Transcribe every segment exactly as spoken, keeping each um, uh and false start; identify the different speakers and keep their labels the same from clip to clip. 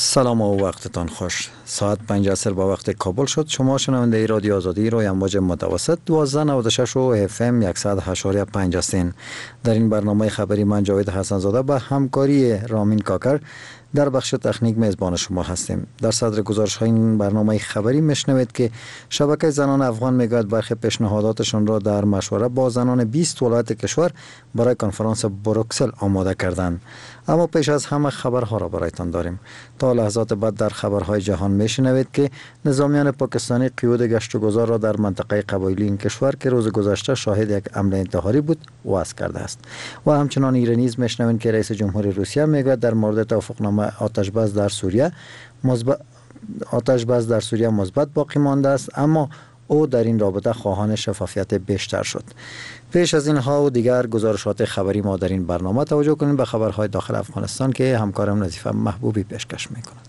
Speaker 1: سلام و وقتتان خوش. ساعت پنج عصر با وقت کابل شد. شما شنونده رادیو آزادی روی امواج متوسط دوازده نود و شش و اف ام صد و هشت و پنج هستین. در این برنامه خبری من جاوید حسن زاده با همکاری رامین کاکر در بخش تکنیک میزبان شما هستیم. در صدر گزارش های این برنامه خبری میشنوید که شبکه زنان افغان میگوید برخی پیشنهاداتشان را در مشوره با زنان بیست ولایت کشور برای کنفرانس بروکسل آماده کردند. اما پیش از همه خبرها را برایتان داریم. تا لحظات بعد در خبرهای جهان میشنوید که نظامیان پاکستانی قیود گشت و گذار را در منطقه قبایلی این کشور که روز گذشته شاهد یک حمله انتحاری بود وضع کرده است. و همچنان ایرانیز میشنوید که رئیس جمهوری روسیه میگوید در مورد توافقنامه آتش بس در سوریه مثبت آتش بس در سوریه مثبت باقی مانده است، اما او در این رابطه خواهان شفافیت بیشتر شد. پیش از اینها و دیگر گزارشات خبری ما در این برنامه توجه کنیم به خبرهای داخل افغانستان که همکارم نظیفه محبوبی پیشکش میکند.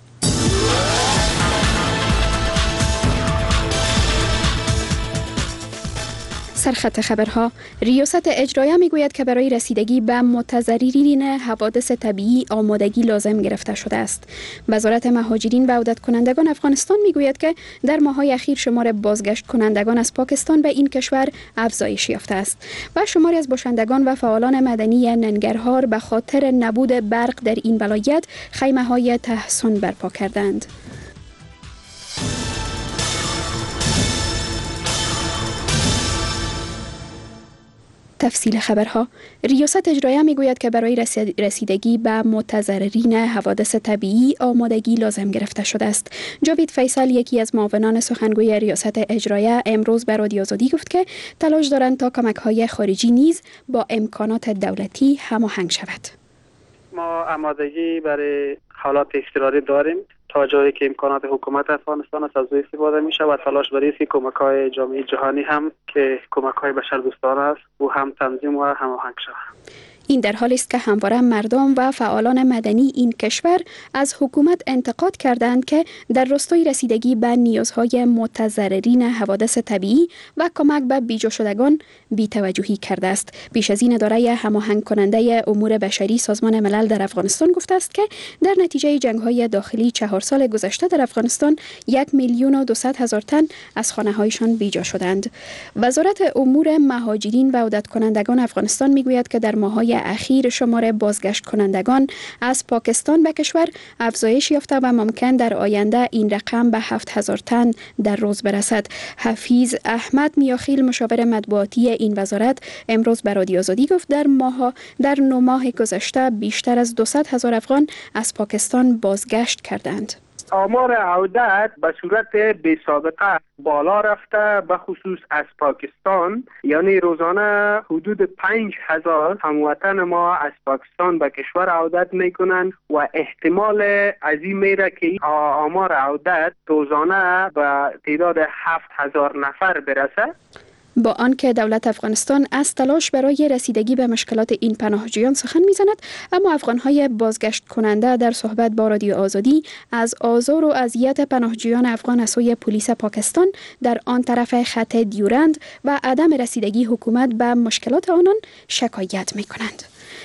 Speaker 2: سرخط خبرها: ریاست اجرایه میگوید که برای رسیدگی به متضررین حوادث طبیعی آمادگی لازم گرفته شده است. وزارت مهاجرین و عودت کنندگان افغانستان میگوید که در ماه‌های اخیر شمار بازگشت کنندگان از پاکستان به این کشور افزایش یافته است و شماری از باشندگان و فعالان مدنی ننگرهار به خاطر نبود برق در این ولایت خیمه‌های تحصن برپا کردند. تفصیل خبرها: ریاست اجرایه میگوید که برای رسیدگی به متضررین حوادث طبیعی آمادگی لازم گرفته شده است. جاوید فیصل، یکی از معاونان سخنگوی ریاست اجرایه، امروز به رادیو آزادی گفت که تلاش دارند تا کمک‌های خارجی نیز با امکانات دولتی هماهنگ شود.
Speaker 3: ما آمادگی برای حالات اضطراری داریم تا جایی که امکانات حکومت افغانستان از او استفاده میشه و تلاش برای این کمک‌های جامعه جهانی هم که کمک‌های بشردوستانه است و هم تنظیم و هماهنگ شود.
Speaker 2: این در حالی است که همواره مردم و فعالان مدنی این کشور از حکومت انتقاد کردند که در راستای رسیدگی به نیازهای متضررین حوادث طبیعی و کمک به بیجا شدگان بی‌توجهی کرده است. پیش از این اداره هماهنگ کننده امور بشری سازمان ملل در افغانستان گفته است که در نتیجه جنگ‌های داخلی چهار سال گذشته در افغانستان یک میلیون و دویست هزار تن از خانه‌هایشان بیجا شدند. وزارت امور مهاجرین و عودت کنندگان افغانستان میگوید که در ماه‌های اخیر شمار بازگشت کنندگان از پاکستان به کشور افزایش یافته و ممکن در آینده این رقم به هفت هزار تن در روز برسد. حفیظ احمد میاخیل، مشاور مطبوعاتی این وزارت، امروز به رادیو آزادی گفت در ماه در نه ماه گذشته بیشتر از دویست هزار افغان از پاکستان بازگشت کردند.
Speaker 4: آمار عودت به صورت بی سابقه بالا رفته، به خصوص از پاکستان. یعنی روزانه حدود پنج هزار هموطن ما از پاکستان به کشور عودت میکنند و احتمال عظیم میره که آمار عودت روزانه به تعداد هفت هزار نفر برسه.
Speaker 2: با آنکه دولت افغانستان از تلاش برای رسیدگی به مشکلات این پناهجویان سخن میزند، اما افغانهای بازگشت کننده در صحبت با رادیو آزادی از آزار و اذیت پناهجویان افغان از سوی پلیس پاکستان در آن طرف خط دیورند و عدم رسیدگی حکومت به مشکلات آنان شکایت میکنند.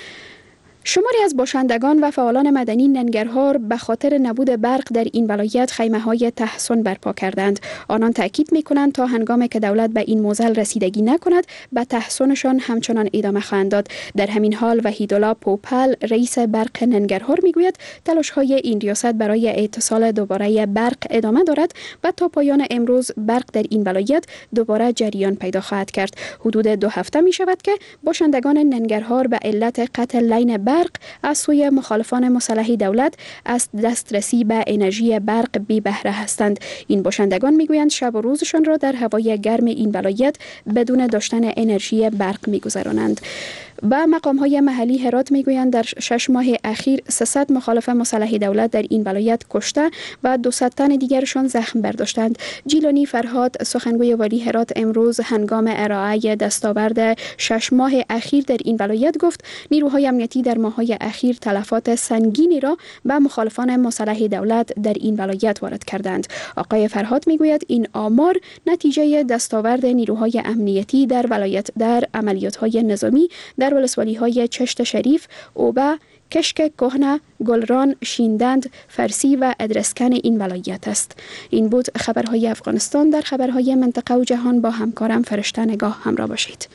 Speaker 2: شماری از باشندگان و فعالان مدنی ننگرهار به خاطر نبود برق در این ولایت خیمه‌های تحصن برپا کردند. آنان تاکید می‌کنند تا هنگامی که دولت به این موزل رسیدگی نکند، به تحصنشان همچنان ادامه خواهند داد. در همین حال وحیدالله پوپل، رئیس برق ننگرهار، میگوید تلاش‌های این ریاست برای اتصال دوباره برق ادامه دارد و تا پایان امروز برق در این ولایت دوباره جریان پیدا خواهد کرد. حدود دو هفته می‌شود که باشندگان ننگرهار به علت قطع لین برق برق از سوی مخالفان مسلح دولت از دسترسی به انرژی برق بی بهره هستند. این باشندگان میگویند شب و روزشان را در هوای گرم این ولایت بدون داشتن انرژی برق میگذرانند. و مقام‌های محلی هرات میگویند در شش ماه اخیر سیصد مخالف مسلح دولت در این ولایت کشته و دویست تن دیگرشان زخم برداشتند. جیلانی فرهاد، سخنگوی والی هرات، امروز هنگام ارائه دستاورد شش ماه اخیر در این ولایت گفت نیروهای امنیتی در ماه‌های اخیر تلفات سنگینی را به مخالفان مسلح دولت در این ولایت وارد کردند. آقای فرهاد میگوید این آمار نتیجه دستاورد نیروهای امنیتی در ولایت در عملیات‌های نظامی در ولسوالی‌های چشت شریف، اوبه، کشک کهنه، گلران، شیندند، فرسی و ادرسکن این ولایت است. این بود خبرهای افغانستان. در خبرهای منطقه و جهان با همکارم فرشته نگاه همراه باشید.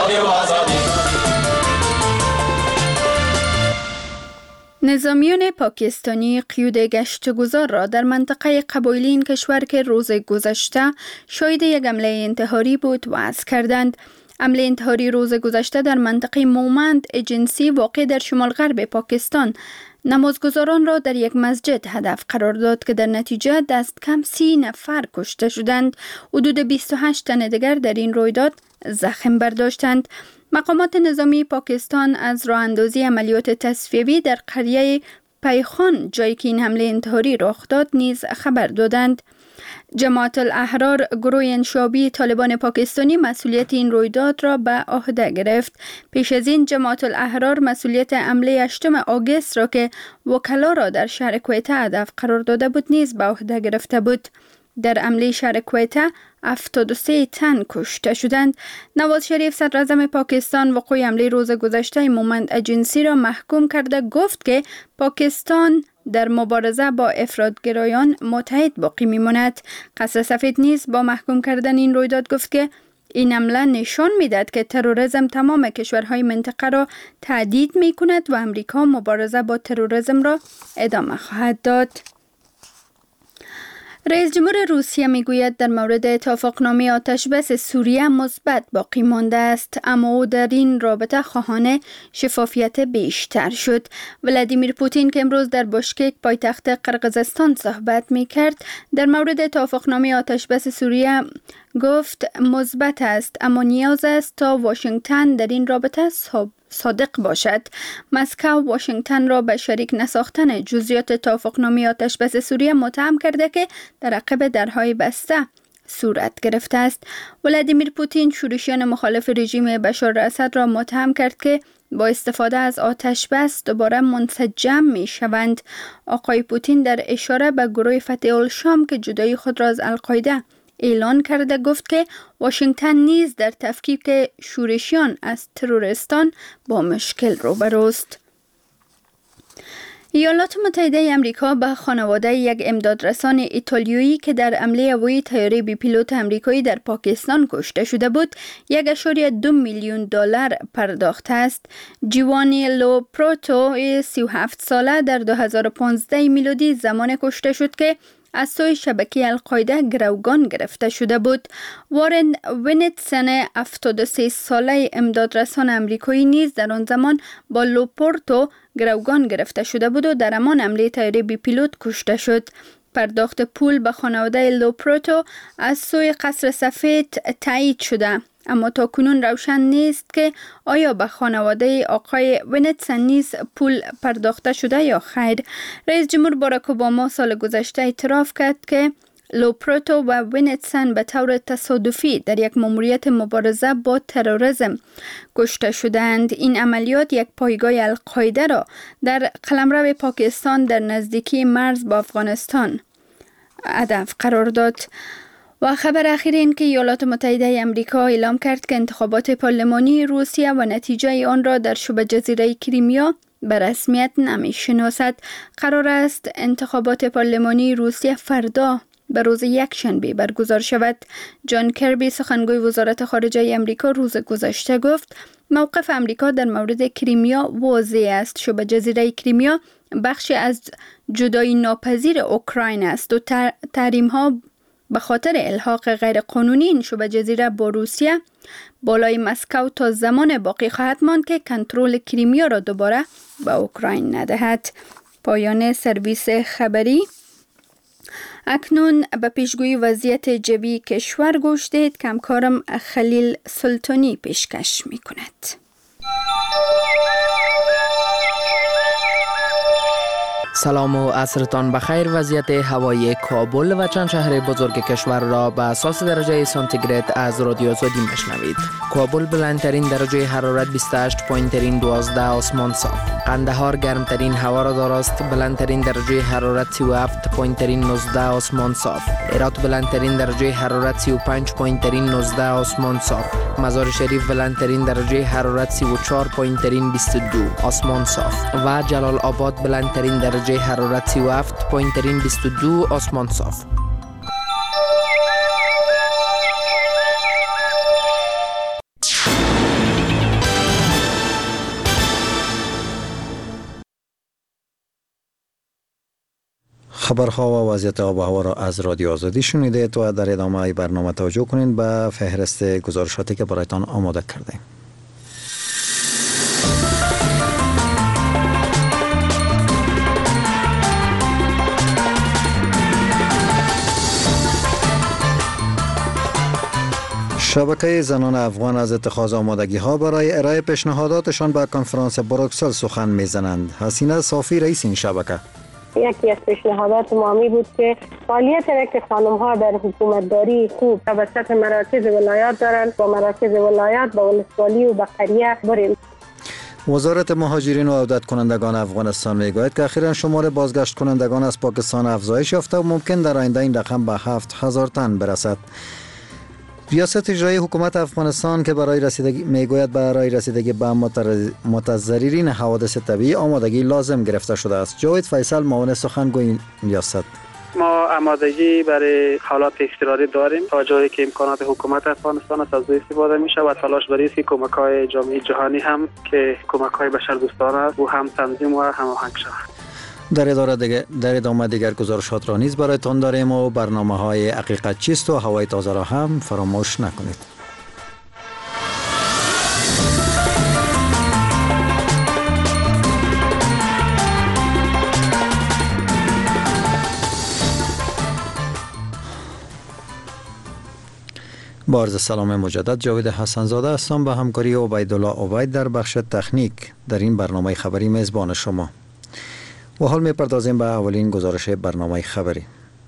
Speaker 2: نظامیان پاکستانی قیود گشتگزار را در منطقه قبایلی این کشور که روز گذشته شاهد یک حمله انتحاری بود وضع کردند. حمله انتحاری روز گذشته در منطقه مومند ایجنسی واقع در شمال غرب پاکستان نمازگزاران را در یک مسجد هدف قرار داد که در نتیجه دست کم سی نفر کشته شدند. حدود بیست و هشت تن دیگر در این رویداد زخم برداشتند. مقامات نظامی پاکستان از راه اندازی عملیات تصفیوی در قریه پیخان جایی که این حمله انتحاری رخ داد نیز خبر دادند. جماعت الاحرار، گروه انشابی طالبان پاکستانی، مسئولیت این رویداد را به عهده گرفت. پیش از این جماعت الاحرار مسئولیت حمله هشتم آگوست را که وکلا را در شهر کویته هدف قرار داده بود نیز به عهده گرفته بود. در حمله شهر کویته هفتاد و سه تن کشته شدند. نواز شریف صدر اعظم پاکستان وقوع حمله روز گذشته مومند ایجنسی را محکوم کرده گفت که پاکستان در مبارزه با افراطگرایان متحد باقی میماند. قصر سفید نیز با محکوم کردن این رویداد گفت که این حمله نشان میدهد که تروریسم تمام کشورهای منطقه را تهدید می کند و امریکا مبارزه با تروریسم را ادامه خواهد داد. رئیس جمهور روسیه میگوید در مورد توافقنامه آتشبس سوریه مثبت باقی مانده است، اما او در این رابطه خواهان شفافیت بیشتر شد. ولادیمیر پوتین که امروز در بشکک پایتخت قرقیزستان صحبت میکرد در مورد توافقنامه آتشبس سوریه گفت مثبت است، اما نیاز است تا واشنگتن در این رابطه صادق باشد. مسکو واشنگتن را به شریک نساختن جزئیات توافقنامه آتشبس سوریه متهم کرده که در عقب درهای بسته صورت گرفته است. ولادیمیر پوتین شورشیان مخالف رژیم بشار اسد را متهم کرد که با استفاده از آتش بس دوباره منسجم می شوند. آقای پوتین در اشاره به گروه فتح الشام که جدایی خود را از القاعده اعلان کرده گفت که واشنگتن نیز در تفکیک شورشیان از تروریستان با مشکل روبروست. ایالات متحده آمریکا به خانواده یک امدادرسان ایتالیایی که در حمله هوایی طیاره بی پیلوت آمریکایی در پاکستان کشته شده بود، یک اشاری دو میلیون دلار پرداخت است. جیوانی لو پروتو سی و هفت ساله در دو هزار و پانزده میلادی زمان کشته شد که از سوی شبکه القاعده گروگان گرفته شده بود. وارن وینیتسن هفتاد و سه ساله امدادرسان آمریکایی نیز در آن زمان با لوپورتو گروگان گرفته شده بود و در همان حمله طیاره بی پیلوت کشته شد. پرداخت پول به خانواده لوپورتو از سوی قصر سفید تایید شده، اما تا کنون روشن نیست که آیا به خانواده آقای وینیتسن نیز پول پرداخته شده یا خیر. رئیس جمهور باراک اوباما سال گذشته اعتراف کرد که لوپورتو و وینیتسن به طور تصادفی در یک ماموریت مبارزه با تروریسم کشته شدند. این عملیات یک پایگاه القاعده را در قلمرو پاکستان در نزدیکی مرز با افغانستان هدف قرار داد. و خبر اخیر این که ایالات متحده آمریکا اعلام کرد که انتخابات پارلمانی روسیه و نتیجه آن را در شبه جزیره کریمیا به رسمیت نمی‌شناسد. قرار است انتخابات پارلمانی روسیه فردا به روز یکشنبه برگزار شود. جان کربی سخنگوی وزارت خارجه آمریکا روز گذشته گفت موقف آمریکا در مورد کریمیا واضح است. شبه جزیره کریمیا بخشی از جدایی ناپذیر اوکراین است و تحریم ها به خاطر الحاق غیرقانونی این شبه جزیره با روسیه بالای مسکو تا زمان باقی خواهد ماند که کنترل کریمیا را دوباره به اوکراین ندهد. پایان سرویس خبری. اکنون به پیشگویی وضعیت جوی کشور گوش دهید که همکارم خلیل سلطانی پیشکش می کند.
Speaker 5: سلام و عصرتان بخیر. وضعیت هوایی کابل و چند شهر بزرگ کشور را به اساس درجه سانتیگراد از رادیو آزادی میشنوید. کابل بلندترین درجه حرارت بیست و هشت پوینت دوازده آسمان صاف. قندهار گرمترین هوا را داراست، بلندترین درجه حرارت سی و هفت پوینت نوزده آسمان صاف. هرات بلندترین درجه حرارت سی و پنج پوینت نوزده آسمان صاف. مزار شریف بلندترین درجه حرارت سی و چهار پوینت بیست و دو آسمان صاف و جلال آباد بلندترین درجه حرارت سی و هفت پوینت بیست و دو آسمان صاف.
Speaker 1: خبرها و وضعیت آب و هوا را از رادیو آزادی شنیدید و در ادامه برنامه توجه کنید به فهرست گزارشاتی که برایتان آماده کردیم. شبکه زنان افغان از اتخاذ آمادگی ها برای ارائه پیشنهاداتشان به کنفرانس بروکسل سخن میزنند. حسینه صافی رئیس این شبکه:
Speaker 6: یکی از پیشنهادات ما می بود که فعالیت را که خانم ها در حکومتداری خوب توسط مراکز ولایات دارند و مراکز ولایات با ولسوالی و با قریه بریم.
Speaker 1: وزارت مهاجرین و عودت کنندگان افغانستان میگوید که اخیراً شمار بازگشت کنندگان از پاکستان افزایش یافته و ممکن در آینده این رقم به هفت هزار تن برسد. ریاست اجرایی حکومت افغانستان که برای رسیدگی میگوید برای رسیدگی به متضررین حوادث طبیعی آمادگی لازم گرفته شده است. جاوید فیصل معاون سخنگوی ریاست:
Speaker 3: ما آمادگی برای حالات اضطراری داریم تا جایی که امکانات حکومت افغانستان از او استفاده میشه و تلاش برای است که کمک‌های جامعه جهانی هم که کمک‌های بشردوستانه است و هم تنظیم و هماهنگ شود.
Speaker 1: در اداره دیگر در ادامه دیگر گزارشات را نیز برایتان داریم و برنامه‌های حقیقت چیست و هوای تازه را هم فراموش نکنید. با عرض سلام مجدد، جاوید حسن زاده هستم به همکاری عبیدالله عبید در بخش تکنیک در این برنامه خبری میزبان شما. و حال میپردازیم به اولین گزارش برنامه خبری.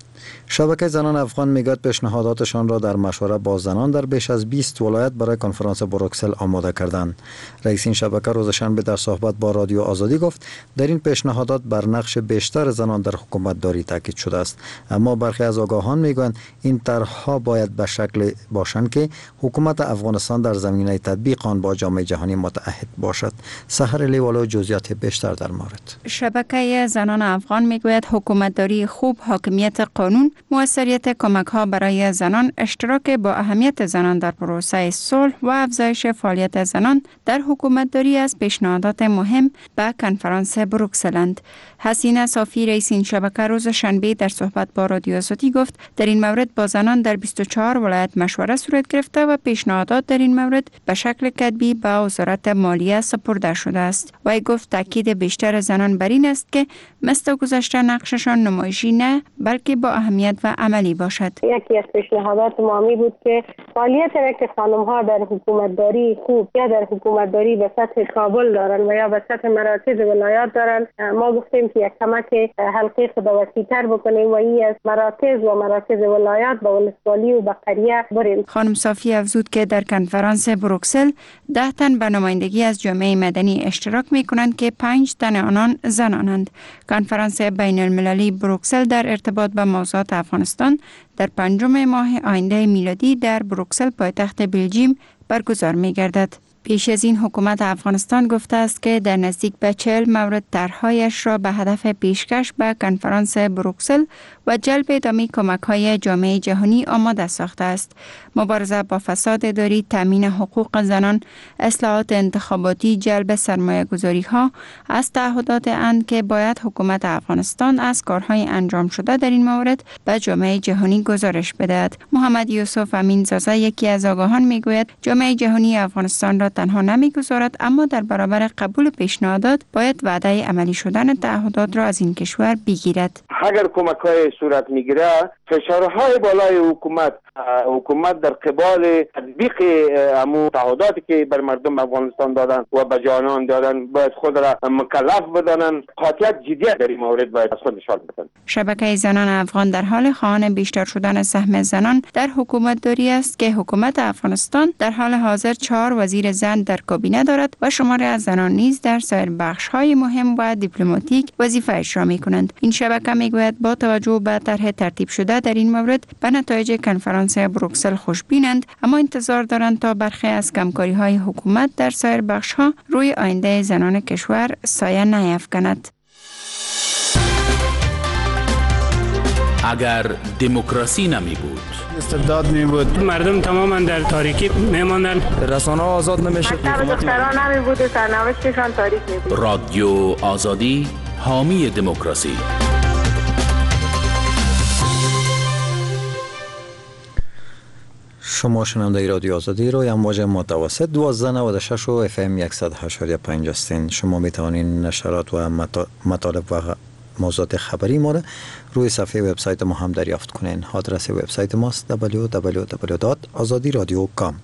Speaker 1: شبکه زنان افغان میگوید پیشنهاداتشان را در مشوره با زنان در بیش از بیست ولایت برای کنفرانس بروکسل آماده کردند. رئیس این شبکه روز شنبه در صحبت با رادیو آزادی گفت در این پیشنهادات بر نقش بیشتر زنان در حکومت داری تاکید شده است، اما برخی از آگاهان میگویند این طرح‌ها باید به شکل باشند که حکومت افغانستان در زمینه تطبیق آن با جامعه جهانی متعهد باشد. سحر لیوالو جزئیات بیشتر در مورد.
Speaker 7: شبکه زنان افغان میگوید حکومتداری خوب، حاکمیت قانون، موثریت کمک‌ها برای زنان، اشتراک با اهمیت زنان در پروسه صلح و افزایش فعالیت زنان در حکومتداری از پیشنهادات مهم به کنفرانس بروکسلند. حسینه صافی رئیس این شبکه روز شنبه در صحبت با رادیو آزادی گفت در این مورد با زنان در بیست و چهار ولایت مشوره صورت گرفته و پیشنهادات در این مورد به شکل کتبی به وزارت مالیه سپرده شده است. وی گفت تاکید بیشتر زنان بر این است که مثل گذشته نقششان نمایشی نه بلکه با اهمیت و عملی باشد.
Speaker 6: یکی از پیشنهادات ما می بود که فعالیت را که خانم ها در حکومتداری خوب یا در حکومتداری به سطح کابل دارن و یا به سطح مراکز ولایات دارن، ما گفتیم که یک کمک حلقه خداوسی‌تر بکنیم و این از مراکز و مراکز ولایات با ولسوالی و با قریه بریم.
Speaker 7: خانم صافی افزود که در کنفرانس بروکسل ده تن به نمایندگی از جامعه مدنی اشتراک می کنند که پنج تن آنان زنانند. کنفرانس بین المللی بروکسل در ارتباط به موضوعات افغانستان در پنجم ماه آینده میلادی در بروکسل پایتخت بلژیم برگزار می گردد. پیش از این حکومت افغانستان گفته است که در نزدیک به چهل مورد طرح‌هایش را به هدف پیشکش به کنفرانس بروکسل و جلب ادامه کمک‌های جامعه جهانی آماده ساخته است. مبارزه با فساد اداری، تامین حقوق زنان، اصلاحات انتخاباتی، جلب سرمایه‌گذاری‌ها از تعهدات اند که باید حکومت افغانستان از کارهای انجام شده در این مورد به جامعه جهانی گزارش بدهد. محمد یوسف امین زازا یکی از آگاهان میگوید جامعه جهانی افغانستان را تنها نمیگذارد، اما در برابر قبول پیشنهادات باید وعده عملی شدن تعهدات را از این کشور بگیرد.
Speaker 8: اگر کمک‌های صورت میگیره فشارهای بالای حکومت حکومت در قبال تطبیق امو تعهداتی که بر مردم افغانستان دادن و به جانان دادن باید خود را مکلف بدانن. قاطعیت جدیت در این مورد باید از خود نشان بدن.
Speaker 7: شبکه زنان افغان در حال خواهان بیشتر شدن سهم زنان در حکومت داری است که حکومت افغانستان در حال حاضر چهار وزیر زن در کابینه دارد و شماری از زنان نیز در سایر بخش‌های مهم و دیپلماتیک وظیفه اجرا می‌کنند. این شبکه می‌گوید با توجه به طرح ترتیب شده در این مورد به نتایج کنفرانس بروکسل خوشبینند، اما انتظار دارند تا برخی از کمکاری‌های حکومت در سایر بخش‌ها روی آینده زنان کشور سایه نیفکند.
Speaker 9: اگر دموکراسی نمی بود،
Speaker 10: استبداد می بود،
Speaker 11: مردم تماما در تاریکی میماندن،
Speaker 10: رسانه آزاد نمیشد،
Speaker 6: دختران نمی بود و سرنوشتشان تاریک می بود.
Speaker 9: رادیو آزادی حامی دموکراسی.
Speaker 1: شما شنونده رادیو آزادی رو امواج متوسط دوازده نود و شش و اف ام صد و هشت و پنج هستین. شما میتوانید نشرات و مطالب و موضوعات خبری ما را روی صفحه وبسایت ما هم دریافت کنین. آدرس وبسایت ماست دبلیو دبلیو دبلیو دات آزادی رادیو دات کام.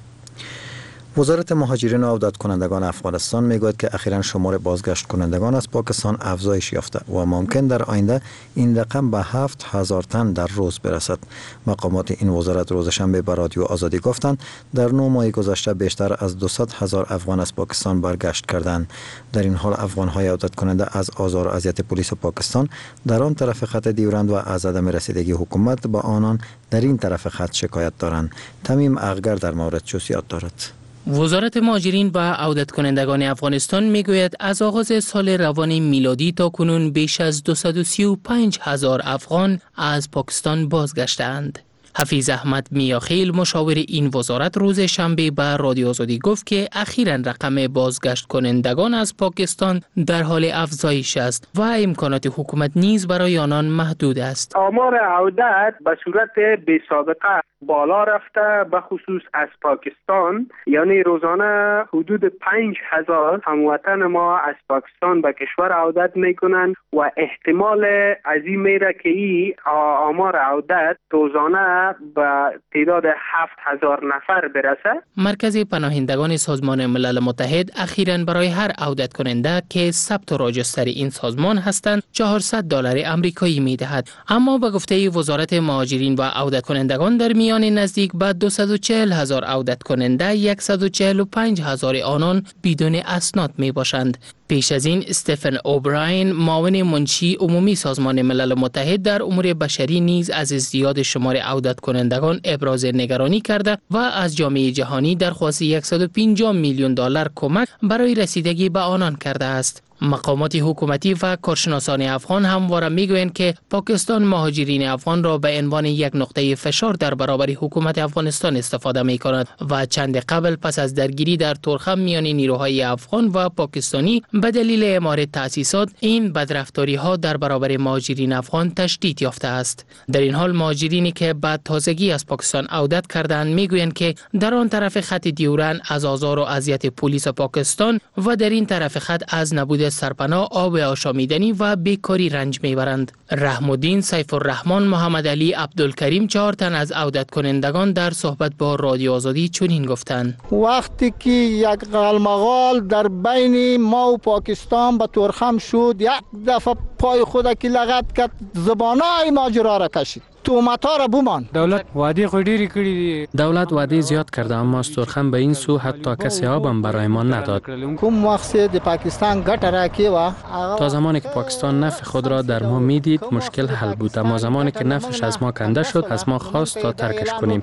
Speaker 1: وزارت مهاجرین و عودت کنندگان افغانستان میگوید که اخیراً شمار بازگشت کنندگان از پاکستان افزایش یافته و ممکن در آینده این رقم به هفت هزار تن در روز برسد. مقامات این وزارت روز شنبه به رادیو آزادی گفتند در نه ماه گذشته بیشتر از دویست هزار افغان از پاکستان برگشت کردند. در این حال افغان‌های عودت کننده از آزار و اذیت پلیس پاکستان در آن طرف خط دیورند و از عدم رسیدگی حکومت به آنان در این طرف خط شکایت دارند. تمیم اغگر در مورد جزئیات دارد.
Speaker 5: وزارت مهاجرین و عودت کنندگان افغانستان میگوید از آغاز سال روان میلادی تا کنون بیش از دویست و سی و پنج هزار افغان از پاکستان بازگشتند. حفیظ احمد میاخیل مشاور این وزارت روز شنبه به رادیو آزادی گفت که اخیراً رقم بازگشت کنندگان از پاکستان در حال افزایش است و امکانات حکومت نیز برای آنان محدود است.
Speaker 4: آمار عودت به صورت بی سابقه بالا رفته، به خصوص از پاکستان. یعنی روزانه حدود پنج هزار هموطن ما از پاکستان به کشور عودت میکنند و احتمال از این میره که این آمار عودت روزانه به تعداد هفت هزار نفر برسه.
Speaker 5: مرکز پناهندگان سازمان ملل متحد اخیراً برای هر عودت کننده که ثبت و راجستر این سازمان هستند چهارصد دلار آمریکایی میدهد. اما به گفته وزارت مهاجرین و عودت کنندگان در میان نزدیک به دویست و چهل هزار عودت کننده صد و چهل و پنج هزار آنان بدون اسناد می باشند. پیش از این استفن اوبراین معاون منشی عمومی سازمان ملل متحد در امور بشری نیز از ازدیاد شمار عودت کنندگان ابراز نگرانی کرده و از جامعه جهانی درخواست صد و پنجاه میلیون دلار کمک برای رسیدگی به آنان کرده است. مقامات حکومتی و کارشناسان افغان همواره میگویند که پاکستان مهاجرین افغان را به عنوان یک نقطه فشار در برابر حکومت افغانستان استفاده می کند و چند قبل پس از درگیری در تورخم میان نیروهای افغان و پاکستانی به دلیل اعمار تأسیسات این بدرفتاری ها در برابر مهاجرین افغان تشدید یافته است. در این حال مهاجرینی که بعد تازگی از پاکستان عودت کردند میگویند که در آن طرف خط دیورند از آزار و اذیت پلیس پاکستان و در این طرف خط از نبود سرپناه، آب آشامیدنی و بیکاری رنج میبرند. رحم الدین سیف الرحمن محمد علی عبدالکریم چهار تن از عودت کنندگان در صحبت با رادیو آزادی چنین گفتند:
Speaker 10: وقتی که یک غالمغال در بین ما و پاکستان به تورخم شد، یک دفعه پای خود که لغت کرد، زبانای ماجرا را کشید، تومتا را بمان.
Speaker 11: دولت وعده خو ډیری کړی دي.
Speaker 12: دولت وعده زیاد کرده اما از تورخم به این سو حتی کسی آب هم برای ما نداد.
Speaker 10: کوم وقت د پاکستان ګټه راکې و
Speaker 12: تا زمانی که پاکستان نفع خود را در ما میدید مشکل حل بود، اما زمانی که نفعش از ما کنده شد از ما خواست تا ترکش کنیم.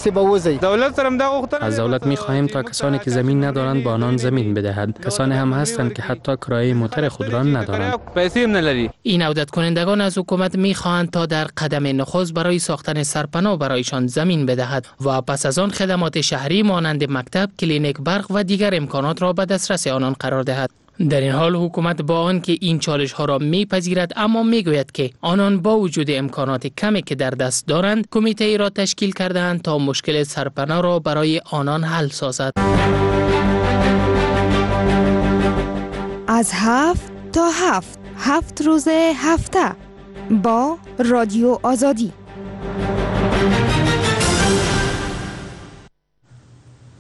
Speaker 11: دولت سره دا غوښتنه
Speaker 12: از دولت میخواهیم تا کسانی که زمین ندارند با آنان زمین بدهد. کسانی هم هستند که حتی کرایه موتر خود را ندارند.
Speaker 11: پیسې هم نلري.
Speaker 5: این عودت کنندگان از حکومت میخواهند تا در قدم نخست برای ساختن سرپناه برایشان زمین بدهد و پس از آن خدمات شهری مانند مکتب، کلینیک، برق و دیگر امکانات را به دسترس آنان قرار دهد. در این حال حکومت با آن که این چالش ها را میپذیرد اما میگوید که آنان با وجود امکانات کمی که در دست دارند کمیته ای را تشکیل کرده‌اند تا مشکل سرپناه را برای آنان حل سازد.
Speaker 13: از هفت تا هفت هفت روز هفته با رادیو آزادی.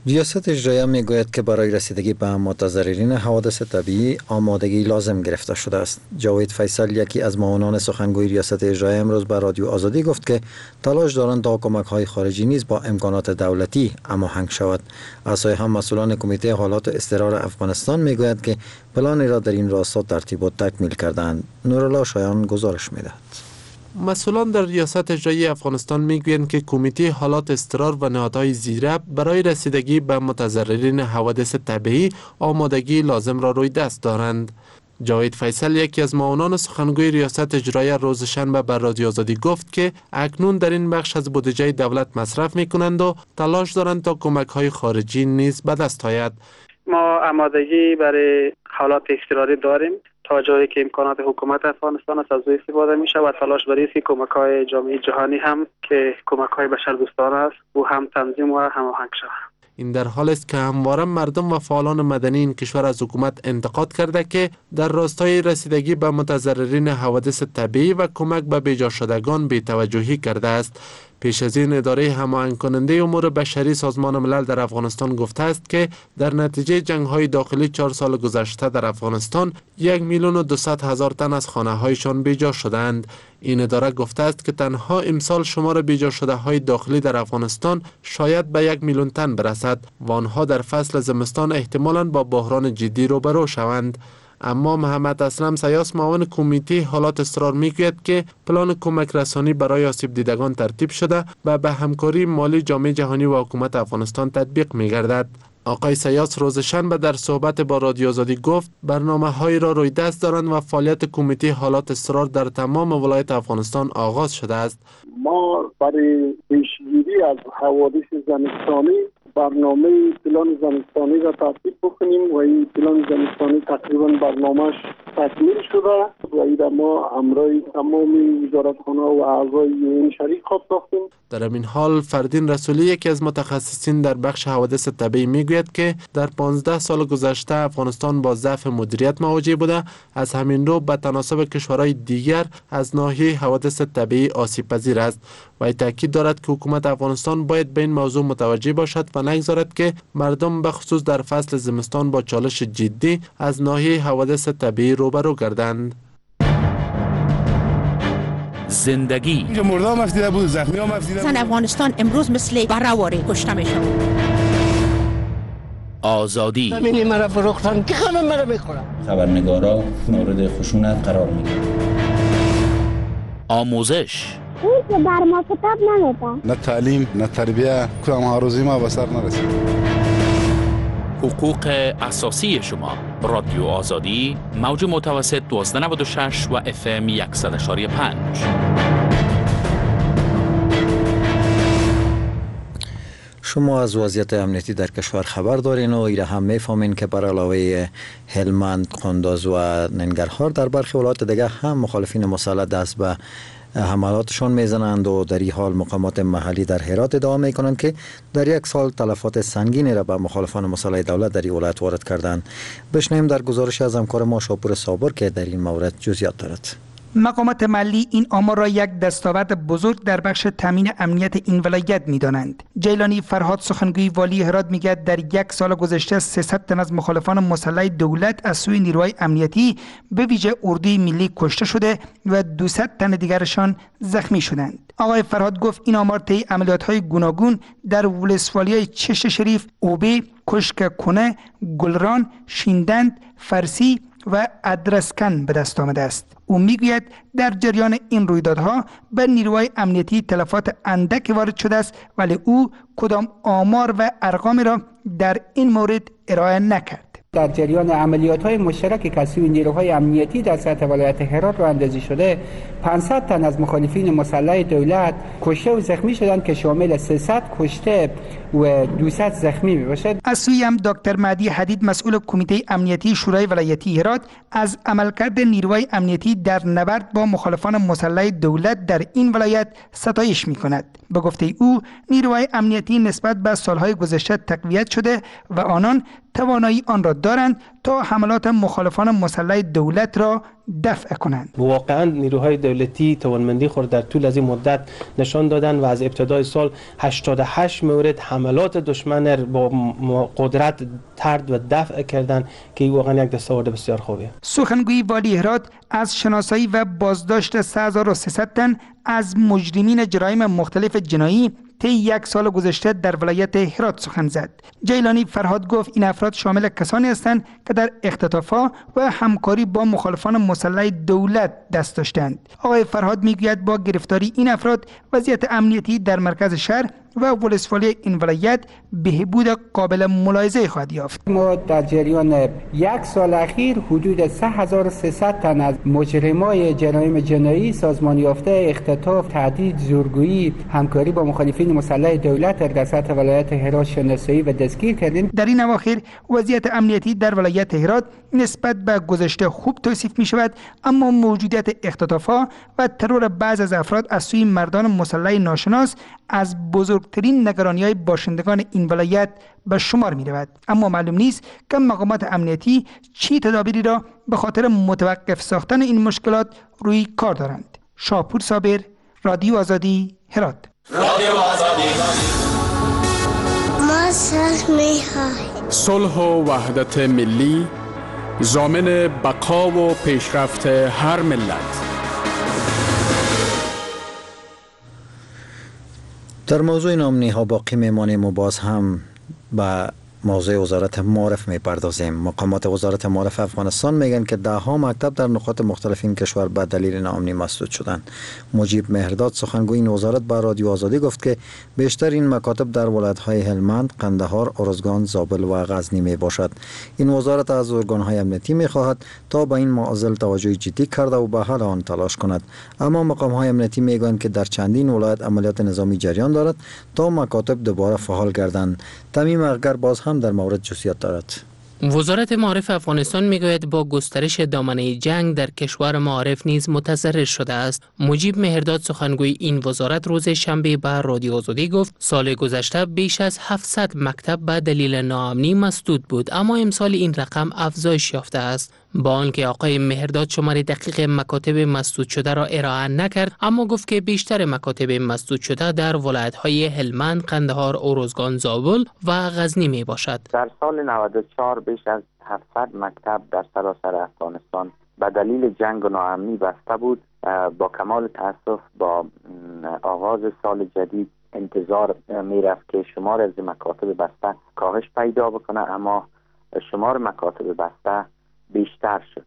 Speaker 1: ریاست اجراییه میگوید که برای رسیدگی به متضررین حوادث طبیعی آمادگی لازم گرفته شده است. جاوید فیصل، یکی از معاونان سخنگوی ریاست اجراییه، امروز به رادیو آزادی گفت که تلاش دارند تا کمک‌های خارجی نیز با امکانات دولتی هماهنگ شود. از سوی هم مسئولان کمیته حالات اضطرار افغانستان میگوید که پلانی را در این راستا ترتیب و تکمیل کردند. نورالله شایان گزارش میدهد.
Speaker 14: مسئولان در ریاست اجرایی افغانستان میگویند که کمیته حالات اضطرار و نهادهای زیربط برای رسیدگی به متضررین حوادث طبیعی آمادگی لازم را روی دست دارند. جاوید فیصل، یکی از معاونان سخنگوی ریاست اجرایی، روز شنبه بر رادیو آزادی گفت که اکنون در این بخش از بودجه دولت مصرف میکنند و تلاش دارند تا کمک‌های خارجی نیز به دست آید.
Speaker 3: ما آمادگی برای حالات اضطراری داریم تا جایی که امکانات حکومت افغانستان از او استفاده میشه و تلاش برای است که کمک‌های جامعه جهانی هم که کمک‌های بشردوستانه است و هم تنظیم و هماهنگ شود.
Speaker 14: این در حال است که همواره مردم و فعالان مدنی این کشور از حکومت انتقاد کرده که در راستای رسیدگی به متضررین حوادث طبیعی و کمک به بیجا شدگان بی‌توجهی کرده است. پیش از این اداره هماهنگ کننده امور بشری سازمان ملل در افغانستان گفته است که در نتیجه جنگ‌های داخلی چهار سال گذشته در افغانستان یک میلیون و دویست هزار تن از خانه‌هایشان بیجا شدند. این اداره گفته است که تنها امسال شمار بیجا شده های داخلی در افغانستان شاید به یک میلیون تن برسد و آنها در فصل زمستان احتمالاً با بحران جدی روبرو شوند. اما محمد اسلم سیاس، معاون کمیته حالات اضطرار، میگوید که پلان کمک رسانی برای آسیب دیدگان ترتیب شده و به همکاری مالی جامعه جهانی و حکومت افغانستان تطبیق می‌گردد. آقای سیاس روز شنبه در صحبت با رادیو آزادی گفت برنامه‌هایی را روی دست دارند و فعالیت کمیته حالات اضطرار در تمام ولایت افغانستان آغاز شده است.
Speaker 15: ما برای پیشگیری از حوادث زمستانی برنامه پلان زمستانی را ترتیب بکنیم و این پلان زمستانی تقریبا برنامهش تکمیل شده و این ما امرای تمام وزارتخانه و اعضای این شریک خواب ساختیم.
Speaker 14: در این حال فردین رسولی، یکی از متخصصین در بخش حوادث طبیعی، میگوید که در پانزده سال گذشته افغانستان با ضعف مدیریت مواجه بوده. از همین رو به تناسب کشورهای دیگر از ناحیه حوادث طبیعی آسیب پذیر است و تاکید دارد که حکومت افغانستان باید به این موضوع متوجه باشد و نگذارد که مردم به خصوص در فصل زمستان با چالش جدی از ناحیه حوادث طبیعی روبرو گردند.
Speaker 9: زندگی
Speaker 16: اینجا مرده هم افزیده بود، زخمی هم افزیده بود.
Speaker 17: زن افغانستان امروز مثل برهواری کشته میشن.
Speaker 9: آزادی
Speaker 18: ببینی مرا فروختن که همه مرا میخورن.
Speaker 19: خبرنگارا مورد خشونت قرار میگیرن.
Speaker 9: آموزش
Speaker 20: این که بر ما کتاب نمیدن.
Speaker 16: نه تعلیم نه تربیه، کدام هاروزی ما به سر نرسید.
Speaker 9: حقوق اساسی شما. رادیو آزادی، موج متوسط دوازده نود و شش و اف ام صد و پنج.
Speaker 1: شما از وضعیت امنیتی در کشور خبر دارین و ایره هم میفهمین که بر علاوه هلمند، قندوز و ننگرهار در برخی ولایات دیگه هم مخالفین مسلح دست به حملاتشان میزنند و در این حال مقامات محلی در هرات ادعا میکنند که در یک سال تلفات سنگینی را به مخالفان مسلح دولت در این ولایت وارد کردند. بشنویم در گزارش از همکار ما شاپور صابر که در این مورد جزئیات دارد.
Speaker 21: مقامات محلی این آمار را یک دستاورد بزرگ در بخش تامین امنیت این ولایت می‌دانند. جیلانی فرهاد، سخنگوی والی هرات، میگوید در یک سال گذشته سیصد تن از مخالفان مسلح دولت از سوی نیروهای امنیتی به ویژه اردوی ملی کشته شده و دویست تن دیگرشان زخمی شدند. آقای فرهاد گفت این آمار طی عملیات‌های گوناگون در ولسوالی‌های چشت شریف، اوبه، کشک کنه، گلران، شیندند، فرسی و ادرسکن به دست آمده است. او میگوید در جریان این رویدادها به نیروهای امنیتی تلفات اندک وارد شده است، ولی او کدام آمار و ارقام را در این مورد ارائه نکرد.
Speaker 22: در جریان عملیات‌های مشترک که از سوی نیروهای امنیتی در سطح ولایت هرات راه‌اندازی شده، پانصد تن از مخالفین مسلح دولت کشته و زخمی شدند که شامل سیصد کشته و دویست زخمی میباشد.
Speaker 21: از سوی هم دکتر مهدی حدید، مسئول کمیته امنیتی شورای ولایتی هرات، از عملکرد نیروهای امنیتی در نبرد با مخالفان مسلح دولت در این ولایت ستایش می‌کند. به گفته او نیروهای امنیتی نسبت به سالهای گذشته تقویت شده و آنان توانایی آن را دارند تا حملات مخالفان مسلح دولت را دفع کنند.
Speaker 2: واقعا نیروهای دولتی توانمندی خود در طول از این مدت نشان دادن و از ابتدای سال هشتاد و هشت مورد حملات دشمن را با قدرت طرد و دفع کردند که این واقعا یک دستاورد بسیار خوبه.
Speaker 21: سخنگوی والی هرات از شناسایی و بازداشت سه هزار و سیصد تن از مجرمین جرایم مختلف جنایی طی یک سال گذشته در ولایت هرات سخن زد. جیلانی فرهاد گفت این افراد شامل کسانی هستند که در اختطاف‌ها و همکاری با مخالفان مسلح دولت دست داشتند. آقای فرهاد میگوید با گرفتاری این افراد وضعیت امنیتی در مرکز شهر و ولسوالی این ولایت بهبود قابل ملاحظه خواهد یافت.
Speaker 22: ما در جریان یک سال اخیر حدود سه هزار و سیصد تن از مجرمای جرایم جنایی سازمان یافته اختطاف، تهدید، زورگویی، همکاری با مخالفین مسلح دولت در سطح ولایت هرات شناسایی و دستگیر کردیم.
Speaker 21: در این اواخر وضعیت امنیتی در ولایت هرات نسبت به گذشته خوب توصیف می شود، اما موجودیت اختطاف‌ها و ترور بعض از افراد از سوی مردان مسلح ناشناس از بزرگترین نگرانی‌های باشندگان این ولایت به شمار می رود. اما معلوم نیست که مقامات امنیتی چی تدابیری را به خاطر متوقف ساختن این مشکلات روی کار دارند. شاپور صابر، رادیو آزادی، هرات.
Speaker 8: رادیو آزادی.
Speaker 23: ما صلح می‌خواهیم.
Speaker 8: صلح و وحدت ملی ضامن بقا و پیشرفت هر ملت.
Speaker 1: در موضوع نامنی ها باقی میمانیم و باز هم به موضوع وزارت معارف میپردازیم. مقامات وزارت معارف افغانستان میگن که ده ها مکتب در نقاط مختلف این کشور به دلیل ناامنی مسدود شدند. مجیب مهرداد سخنگوی این وزارت به رادیو آزادی گفت که بیشتر این مکاتب در ولایت‌های هلمند، قندهار، ارزگان، زابل و غزنی می باشد. این وزارت از ارگان‌های امنیتی می‌خواهد تا به این معضل توجه جدی کرده و به حل آن تلاش کند. اما مقام‌های امنیتی میگویند که در چندین ولایت عملیات نظامی جریان دارد تا مکاتب دوباره فعال گردند. تمیم اگر باز هم در مورد جزئیات دارد.
Speaker 5: وزارت معارف افغانستان میگوید با گسترش دامنه جنگ در کشور معارف نیز متضرر شده است. مجیب مهرداد سخنگوی این وزارت روز شنبه به رادیو آزادی گفت سال گذشته بیش از هفتصد مکتب به دلیل ناامنی مسدود بود، اما امسال این رقم افزایش یافته است. با آنکه آقای مهرداد شمار دقیق مکاتب مسدود شده را ارائه نکرد، اما گفت که بیشتر مکاتب مسدود شده در ولایت‌های هلمند، قندهار، ارزگان، زابل و غزنی می باشد.
Speaker 24: در سال نود و چهار بیش از هفتصد مکتب در سراسر افغانستان به دلیل جنگ و ناامنی بسته بود. با کمال تأسف با آغاز سال جدید انتظار می رفت که شمار از مکاتب بسته کاهش پیدا بکنه، اما شمار مکاتب بسته بیشتر شد.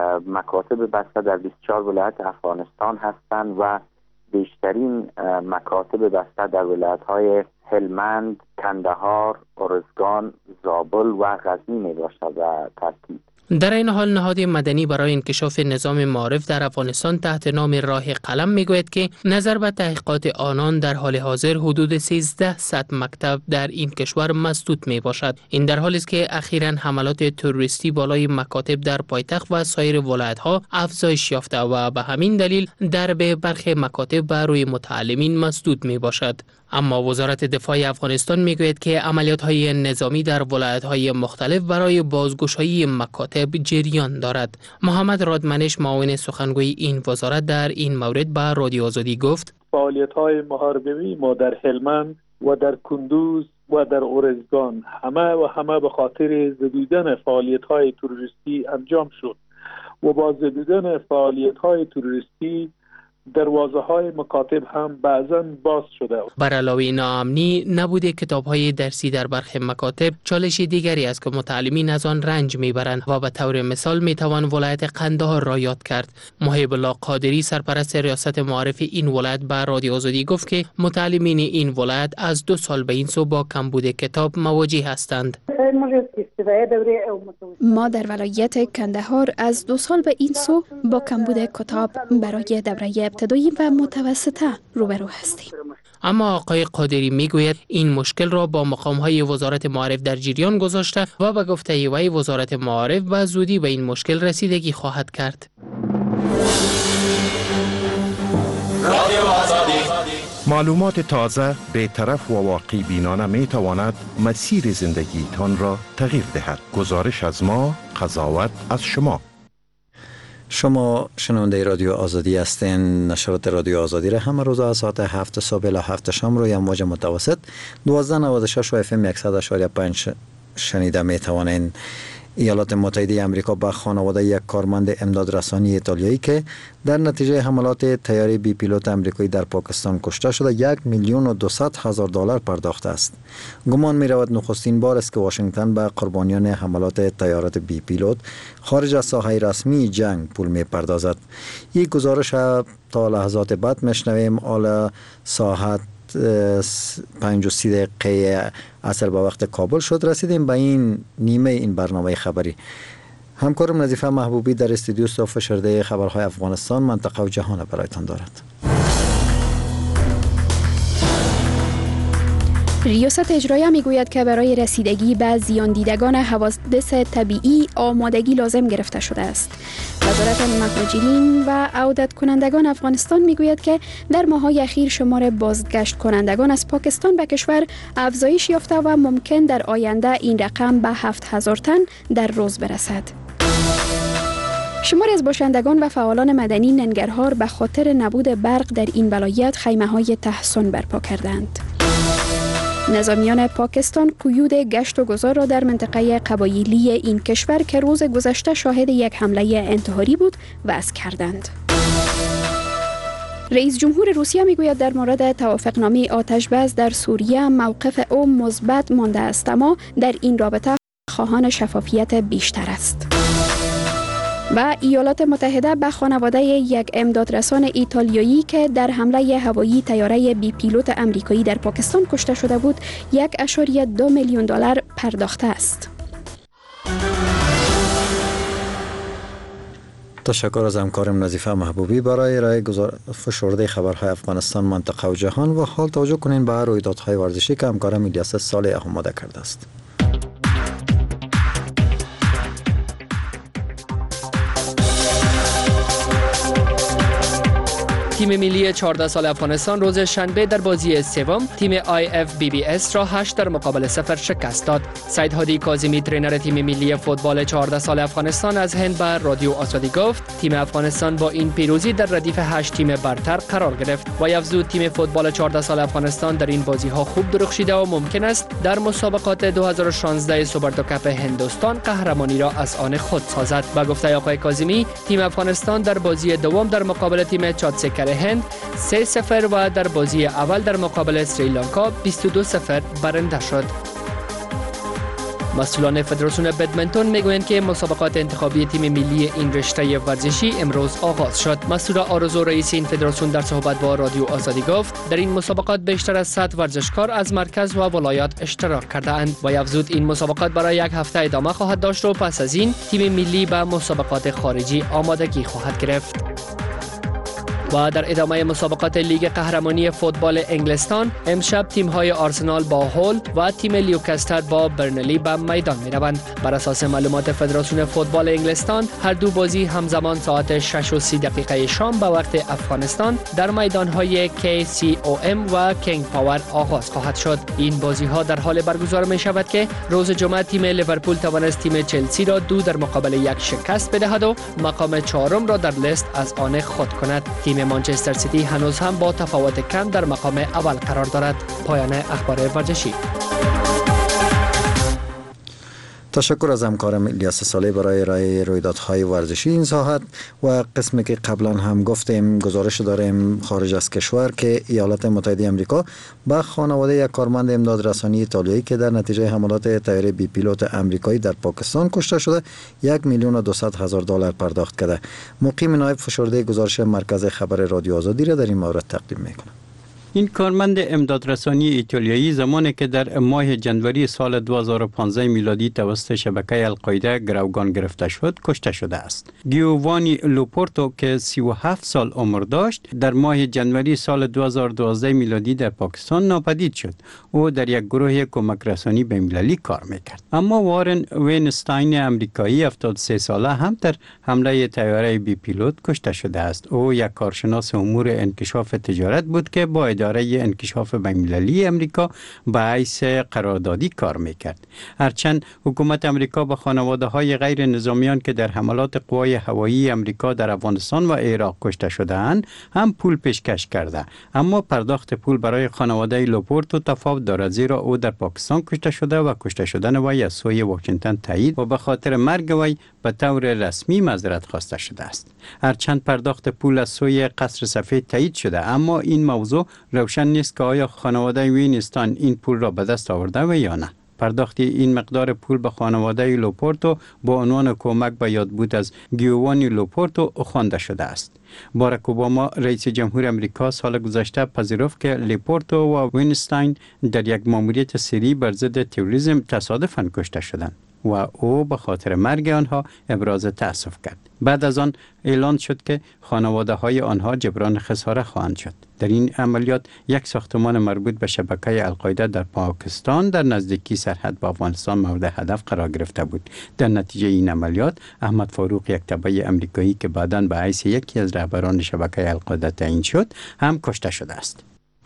Speaker 24: مکاتب بسته در بیست و چهار ولایت افغانستان هستند و بیشترین مکاتب بسته در ولایت‌های هلمند، کندهار، ارزگان، زابل و غزنی می باشد و ترتیب.
Speaker 5: در این حال نهاد مدنی برای انکشاف نظام معارف در افغانستان تحت نام راه قلم میگوید که نظر به تحقیقات آنان در حال حاضر حدود سیزده صد مکتب در این کشور مسدود می باشد. این در حالی است که اخیراً حملات تروریستی بالای مکاتب در پایتخت و سایر ولایت‌ها افزایش یافته و به همین دلیل درب برخی مکاتب بر روی متعلمین مسدود می باشد. اما وزارت دفاع افغانستان میگوید که عملیات‌های نظامی در ولایت‌های مختلف برای بازگشایی مکاتب جریان دارد. محمد رادمنش معاون سخنگوی این وزارت در این مورد به رادیو آزادی گفت
Speaker 25: فعالیت‌های محاربه‌ای ما در هلمند و در کندوز و در ارزگان همه و همه به خاطر زدودن فعالیت‌های تروریستی انجام شد و با زدودن فعالیت‌های تروریستی دروازه های مکاتب هم بعضاً باز شده.
Speaker 5: بر علاوه ناامنی نبود کتاب‌های درسی در برخی مکاتب چالش دیگری است که متعلمین از آن رنج میبرند و به طور مثال میتوان ولایت قندهار را یاد کرد. محب الله قادری سرپرست ریاست معارف این ولایت به رادیو آزادی گفت که متعلمین این ولایت از دو سال به این سو با کمبود کتاب مواجه هستند.
Speaker 26: ما در ولایت کندهار از دو سال به این سو با کمبود کتاب برای دوره ابتدایی و متوسطه روبرو هستیم.
Speaker 5: اما آقای قادری میگوید این مشکل را با مقام‌های وزارت معارف در جریان گذاشته و به گفته وی وزارت معارف به زودی به این مشکل رسیدگی خواهد کرد.
Speaker 4: معلومات تازه، بی‌طرف و واقعی بینانه می تواند مسیر زندگی تان را تغییر دهد. گزارش از ما، قضاوت از شما.
Speaker 1: شما شنونده رادیو آزادی هستین. نشرات رادیو آزادی را همه روز از ساعت هفت صبح الی هفت شام روی امواج متوسط دوازده نود و شش و اف ام صد و پنج شنیده می توانین. ایالات متحده آمریکا به خانواده یک کارمند امداد رسانی ایتالیایی که در نتیجه حملات طیاره بی پیلوت آمریکایی در پاکستان کشته شده یک میلیون و دویست هزار دلار پرداخته است. گمان می رود نخستین بار است که واشنگتن به قربانیان حملات طیارات بی پیلوت خارج از ساحه رسمی جنگ پول می پردازد. یک گزارش تا لحظات بعد میشنویم. حالا ساعت پنج و سی دقیقه عصر به وقت کابل شد. رسیدیم به این نیمه این برنامه خبری. همکارم نظیفه محبوبی در استودیو است و فشرده خبرهای افغانستان، منطقه و جهان برایتان دارد.
Speaker 26: ریاست اجرایی میگوید که برای رسیدگی به زیان دیدگان حوادث طبیعی آمادگی لازم گرفته شده است. وزارت مهاجرین و عودت کنندگان افغانستان میگوید که در ماه‌های اخیر شمار بازگشت کنندگان از پاکستان به کشور افزایش یافته و ممکن در آینده این رقم به هفت هزار تن در روز برسد. شماری از باشندگان و فعالان مدنی ننگرهار به خاطر نبود برق در این ولایت خیمه‌های تحصن برپا کردند. نظامیان پاکستان قیود گشت و گذار را در منطقه قبایلی این کشور که روز گذشته شاهد یک حمله انتحاری بود وضع کردند. رئیس جمهور روسیه میگوید در مورد توافقنامه آتش‌بس در سوریه موقف او مثبت مانده است، اما در این رابطه خواهان شفافیت بیشتر است. و ایالات متحده به خانواده یک امدادرسان ایتالیایی که در حمله هوایی طیاره بی پیلوت آمریکایی در پاکستان کشته شده بود یک اشاری دو میلیون دلار پرداخته است.
Speaker 1: تشکر از همکارم نظیفه محبوبی برای ارائه فشرده خبرهای افغانستان، منطقه و جهان. و حال توجه کنین به رویدادهای ورزشی که همکارم الیاس صالح آماده کرده است.
Speaker 5: تیم ملی چهارده سال افغانستان روز شنبه در بازی سوم تیم آی اف بی بی اس را هشت در مقابل صفر شکست داد. سید هادی کاظمی ترینر تیم ملی فوتبال چهارده سال افغانستان از هند به رادیو آزادی گفت تیم افغانستان با این پیروزی در ردیف هشت تیم برتر قرار گرفت و افزود تیم فوتبال چهارده سال افغانستان در این بازی ها خوب درخشیده و ممکن است در مسابقات دو هزار و شانزده سوپردوکاپ هندوستان قهرمانی را از آن خود سازد. با گفته آقای کاظمی تیم افغانستان در بازی دوم در مقابل تیم چادسکر هند سه صفر و در بازی اول در مقابل سریلانکا بیست و دو صفر برنده شد. مسئولان فدراسیون بدمنتون میگویند که مسابقات انتخابی تیم ملی این رشته ورزشی امروز آغاز شد. مسئول آرزو رئیس این فدراسیون در صحبت با رادیو آزادی گفت در این مسابقات بیشتر از صد ورزشکار از مرکز و ولایات اشتراک کرده اند و افزود این مسابقات برای یک هفته ادامه خواهد داشت و پس از این تیم ملی به مسابقات خارجی آمادگی خواهد گرفت. و در ادامه مسابقات لیگ قهرمانی فوتبال انگلستان امشب تیم‌های آرسنال با هول و تیم لیوکستر با برنلی به میدان می‌روند. بر اساس معلومات فدراسیون فوتبال انگلستان هر دو بازی همزمان ساعت شش و سی دقیقه شام به وقت افغانستان در میدان‌های کی سی او ام و کینگ پاور آغاز خواهد شد. این بازی‌ها در حال برگزار می‌شود که روز جمعه تیم لیورپول توانست تیم چلسی را دو در مقابل یک شکست بدهد و مقام چهارم را در لیست از آن خود کند. تیم مانچستر سیتی هنوز هم با تفاوت کم در مقام اول قرار دارد. پایان اخبار ورزشی.
Speaker 1: تشکر از همکارم الیاس صالح برای ارائه رویدادهای ورزشی این ساعت. و قسمی که قبلا هم گفتیم گزارش داریم خارج از کشور که ایالات متحده آمریکا به خانواده یک کارمند امداد رسانی ایتالیایی که در نتیجه حملات طیاره بی پیلوت آمریکایی در پاکستان کشته شده یک میلیون و دویست هزار دلار پرداخت کرده. مقیم نایب فشرده گزارش مرکز خبر رادیو آزادی را در این مورد تقدیم میکنم.
Speaker 6: این کارمند امدادرسانی ایتالیایی زمانی که در ماه جنوری سال دو هزار و پانزده میلادی توسط شبکه القاعده گروگان گرفته شد کشته شده است. گیووانی لوپورتو که سی و هفت سال عمر داشت در ماه جنوری سال دو هزار و دوازده میلادی در پاکستان ناپدید شد. او در یک گروه کمک رسانی بین‌المللی کار میکرد. اما وارن وینستاین امریکایی هفتاد و سه ساله هم در حمله طیاره بی پیلوت کشته شده است. او یک کارشناس امور انکشاف تجارت بود که با اداره انکشاف بین‌المللی امریکا به حیث قراردادی کار میکرد. هرچند حکومت امریکا به خانواده های غیر نظامیان که در حملات قوای هوایی امریکا در افغانستان و عراق کشته شده‌اند هم پول پیشکش کرده، اما پرداخت پول برای خانواده لوپورتو تفاوت دارد، زیرا او در پاکستان کشته شده و کشته شدن وی از سوی واشنگتن تایید و به خاطر مرگ وی به طور رسمی معذرت خواسته شده است. هرچند پرداخت پول از سوی قصر سفید تایید شده، اما این موضوع روشن نیست که آیا خانواده وینستان این پول را به دست آورده و یا نه. پرداخت این مقدار پول به خانواده لوپورتو با عنوان کمک به یادبود از گیوانی لوپورتو خوانده شده است. باراک اوباما رئیس جمهور امریکا سال گذشته پذیرفت که لوپورتو و وینستاین در یک ماموریت سری بر ضد تروریسم تصادفاً کشته شدند و او به خاطر مرگ آنها ابراز تأسف کرد. بعد از آن اعلان شد که خانواده های آنها جبران خساره خواهند شد. در این عملیات یک ساختمان مربوط به شبکه القاعده در پاکستان در نزدیکی سرحد با افغانستان مورد هدف قرار گرفته بود. در نتیجه این عملیات احمد فاروق، یک تبع امریکایی که بعداً به حیث یکی از رهبران شبکه القاعده تعیین شد، هم کشته شده است.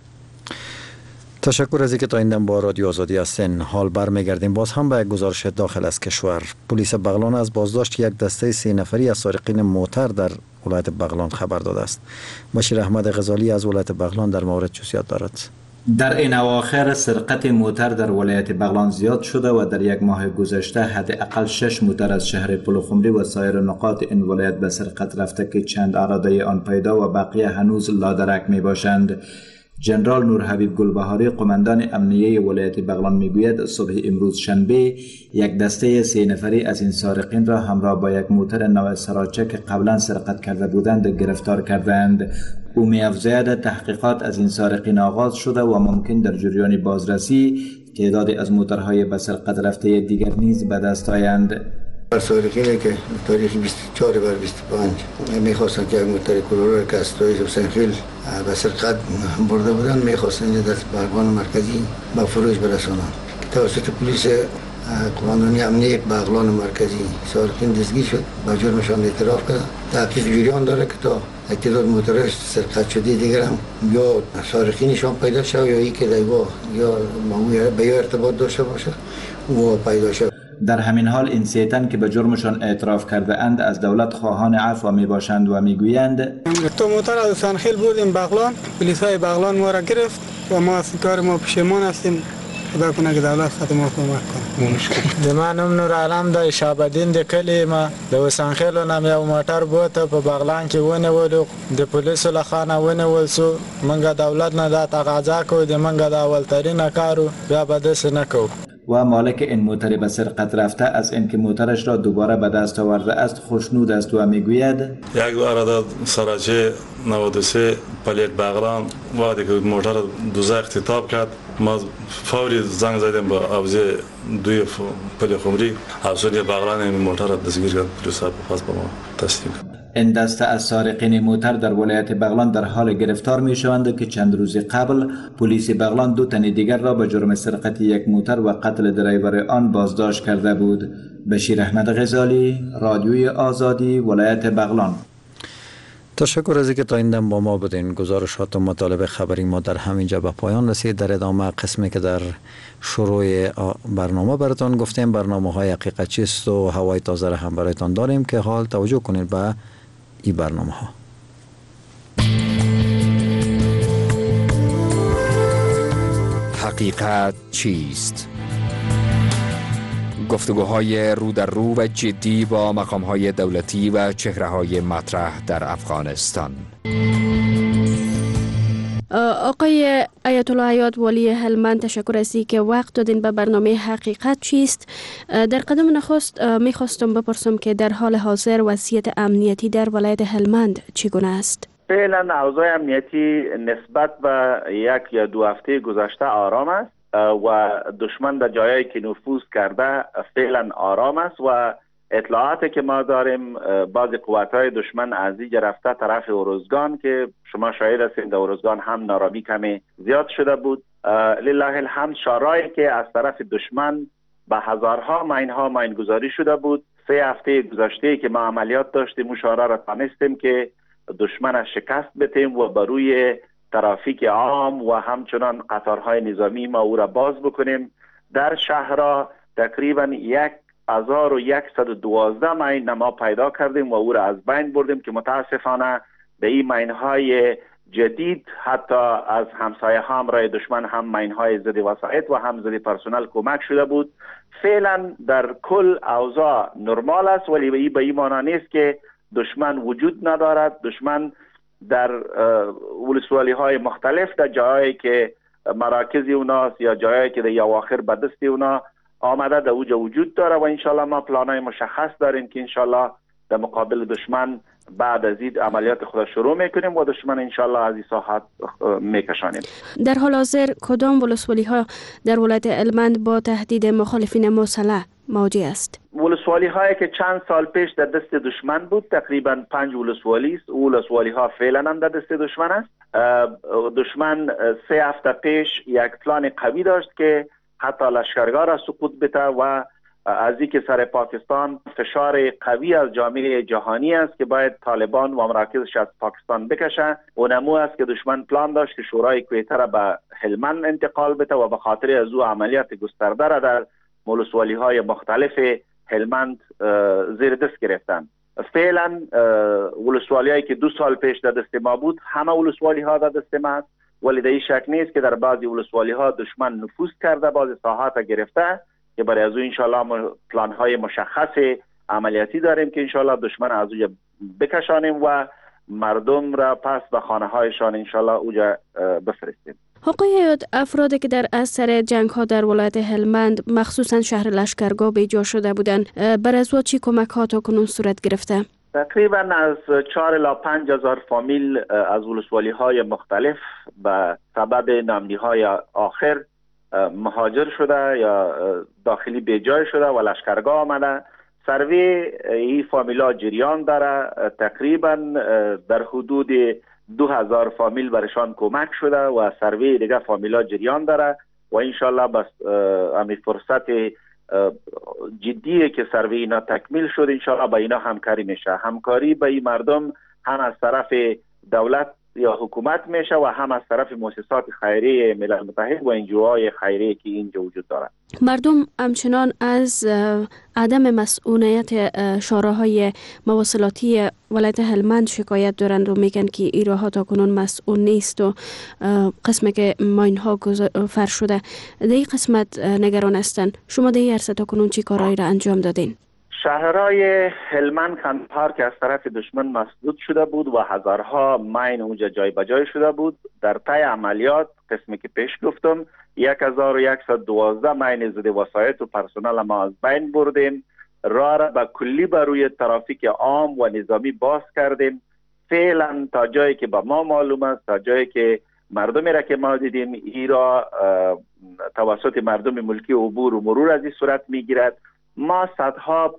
Speaker 1: تشکر از اینکه تا این دم با رادیو آزادی هستین. حال برمیگردیم باز هم به گزارش داخل از کشور. پلیس بغلان از بازداشت یک دسته سه نفری از سارقین موتر در ولایت بغلان خبر داده است. بشیر احمد غزالی از ولایت بغلان در مورد جزئیات دارد.
Speaker 3: در این اواخر سرقت موتر در ولایت بغلان زیاد شده و در یک ماه گذشته حداقل شش موتر از شهر پلخمری و سایر نقاط این ولایت به سرقت رفته که چند اراده آن پیدا و بقیه هنوز لادرک می باشند. جنرال نور حبیب گلبهاری قماندان امنیه ولایت بغلان میگوید صبح امروز شنبه یک دسته سه نفری از این سارقین را همراه با یک موتر نو سراچه که قبلا سرقت کرده بودند گرفتار کردند. او می‌افزاید تحقیقات از این سارقین آغاز شده و ممکن در جریان بازرسی تعدادی از موترهای به سرقت رفته دیگر نیز به دست آیند.
Speaker 7: سارقینی که تاریخ بیست و چهار بر بیست و پنج میخواستن که موتر کرولا که از توی حسین خیل به سرقت برده بودن، میخواستن در بغلان مرکزی به فروش برسانند. توسط پلیس قماندانی امنیه بغلان مرکزی سارقین دستگیر شد، به جرمشان اعتراف کرد. تحقیق جریان داره که تا تعداد موترش سرقت شده دیگر هم یا سارقینشان پیدا شد یا ای که دیگه یا به یا ارتباط داشته باشه و پیدا شد.
Speaker 3: در همین حال این سه تن که به جرمشان اعتراف کرده اند از دولت خواهان عفو می باشند و می گویند
Speaker 10: تو موتر از سنخیل بودیم بغلان، پلیسای بغلان ما را گرفت و ما از کار ما پشیمان هستیم. خدا کنه که دولت خاطر ما کمک کنه.
Speaker 11: د منم نور عالم د شعبدین د کلی ما د سنخیل نام یو موټر بوته په بغلان کې ونیولو، د پولیسو لخوا ونیول سو. منګه دولت نه دا تقاضا کوي د منګه دا اولترین کارو بیا به دس نه کو.
Speaker 3: و مالک این موتر به سرقت رفته از اینکه موترش را دوباره به دست آورده است خوشنود است و میگوید
Speaker 12: یک اراده سراچه نود و سه پلیت بغلان وقتی که موتر دوزه اختطاب کرد، ما فوری زنگ زدیم به افزه دوی پلی خمری، افسری بغلان این موتر را دستگیر کرد، پلیس خواست به ما تسلیم کرد.
Speaker 3: این دسته از سارقین موتر در ولایت بغلان در حال گرفتار می شوند که چند روز قبل پلیس بغلان دو تن دیگر را به جرم سرقت یک موتر و قتل درایور آن بازداشت کرده بود. بشیر احمد غزالی، رادیوی آزادی، ولایت بغلان.
Speaker 1: تشکر از اینکه تا این دم با ما بودین. گزارشات و مطالب خبری ما در همینجا به پایان رسید. در ادامه قسمی که در شروع برنامه براتون گفتیم، برنامه های حقیقت چیست و هوای تازه را هم براتون داریم که حال توجه کنید به این برنامه ها.
Speaker 13: حقیقت چیست؟ گفتگوهای رو در رو و جدی با مقامهای دولتی و چهره‌های مطرح در افغانستان.
Speaker 26: آقای آیت الله حیات والی هلمند، تشکر از که وقت دادین به برنامه حقیقت چیست. در قدم نخست میخواستم بپرسم که در حال حاضر وضعیت امنیتی در ولایت هلمند چگونه است؟
Speaker 24: فعلا اوضاع امنیتی نسبت به یک یا دو هفته گذشته آرام است و دشمن در جایی که نفوذ کرده فعلا آرام است و اطلاعاتی که ما داریم بعض قوت‌های دشمن از اینجا رفته طرف اورزگان که شما شاهد هستید در اورزگان هم نارامی کمی زیاد شده بود. لله الحمد شورایی که از طرف دشمن به هزارها ماین‌ها ماین‌گذاری شده بود. سه هفته گذشته که ما عملیات داشتیم اون شورا را تانستیم که دشمن از شکست بدیم و بر روی ترافیک عام و همچنان قطارهای نظامی ما او را باز بکنیم. در شهرها تقریبا یک هزار و یکصد و دوازده مین ما پیدا کردیم و او را از بین بردیم که متاسفانه به این مینهای جدید حتی از همسایه ها همراه دشمن هم مینهای ضد وسایط و هم ضد پرسنل کمک شده بود. فعلا در کل اوضاع نرمال است، ولی به این معنی نیست که دشمن وجود ندارد. دشمن در ولسوالی های مختلف در جایی که مراکز اوناست یا جایی که در اواخر به دست اونا آمده در اوجا وجود داره و انشالله ما پلانای مشخص داریم که انشالله در مقابل دشمن بعد از این عملیات خود شروع میکنیم و دشمن انشالله از این ساحات میکشانیم.
Speaker 26: در حال حاضر کدام ولسوالی ها در ولایت هلمند با تهدید مخالفین مسلح مواجه است؟
Speaker 24: ولسوالی هایی که چند سال پیش در دست دشمن بود تقریبا پنج ولسوالی است. ولسوالی ها فعلا هم در دست دشمن است. دشمن سه هفته پیش یک پلان قوی داشت که حتی لشکرگاه را سقوط بده و از اینکه سر پاکستان فشار قوی از جامعه جهانی است که باید طالبان و مراکزش از پاکستان بکشه. اونمو است که دشمن پلان داشت که شورای کویته را به هلمند انتقال بده و به خاطر از او عملیات گسترده را در ولسوالی های مختلف هلمند زیر دست گرفتن. فعلا ولسوالی هایی که دو سال پیش در دست ما بود همه ولسوالی ها در دست ما است، ولی در این شک نیست که در بعضی ولسوالی ها دشمن نفوذ کرده، بعضی ساحات گرفته که برای از او انشالله پلان های مشخص عملیاتی داریم که انشالله دشمن از اوجا بکشانیم و مردم را پس به خانه هایشان انشالله اوجا بفرستیم.
Speaker 26: آقای حیات، افرادی که در اثر جنگ ها در ولایت هلمند مخصوصا شهر لشکرگاه بیجا شده بودند، بر از چی کمک ها تا کنون صورت گرفته؟
Speaker 24: تقریبا از چهار الی پنج هزار فامیل از ولسوالی های مختلف به سبب نامنی های آخر مهاجر شده یا داخلی بیجای شده و لشکرگاه آمده. سروی این فامیلا جریان داره. تقریبا در حدود دو هزار فامیل برشان کمک شده و سروی دیگه فامیلا جریان داره و انشالله بس امی فرصت جدیه که سروی اینا تکمیل شد انشالله با اینا همکاری میشه. همکاری با این مردم هم از طرف دولت یا حکومت میشه و هم از طرف مؤسسات خیریه ملل متحد و انجوهای خیریه که اینجا وجود دارد.
Speaker 26: مردم همچنان از عدم مسئولیت شوراهای مواصلاتی ولایت هلمند شکایت دارند و میگن که این راه ها تا کنون مسئول نیست و قسمی که ماین ها فرش شده. در این قسمت نگران هستند. شما در این عرصه تا کنون چی کارهایی را انجام دادین؟
Speaker 24: شهرهای هلمند کندهار که از طرف دشمن مسدود شده بود و هزارها مین اونجا جای بجای شده بود، در طی عملیات قسمی که پیش گفتم یک هزار و یکصد و دوازده مین ضد وسایط و پرسنل ما از بین بردیم. راه را به کلی بر روی ترافیک عام و نظامی باز کردیم. فعلا تا جایی که به ما معلوم است، تا جایی که مردمی را که ما دیدیم ای را توسط مردم ملکی عبور و مرور از این صورت میگیرد. ما صدها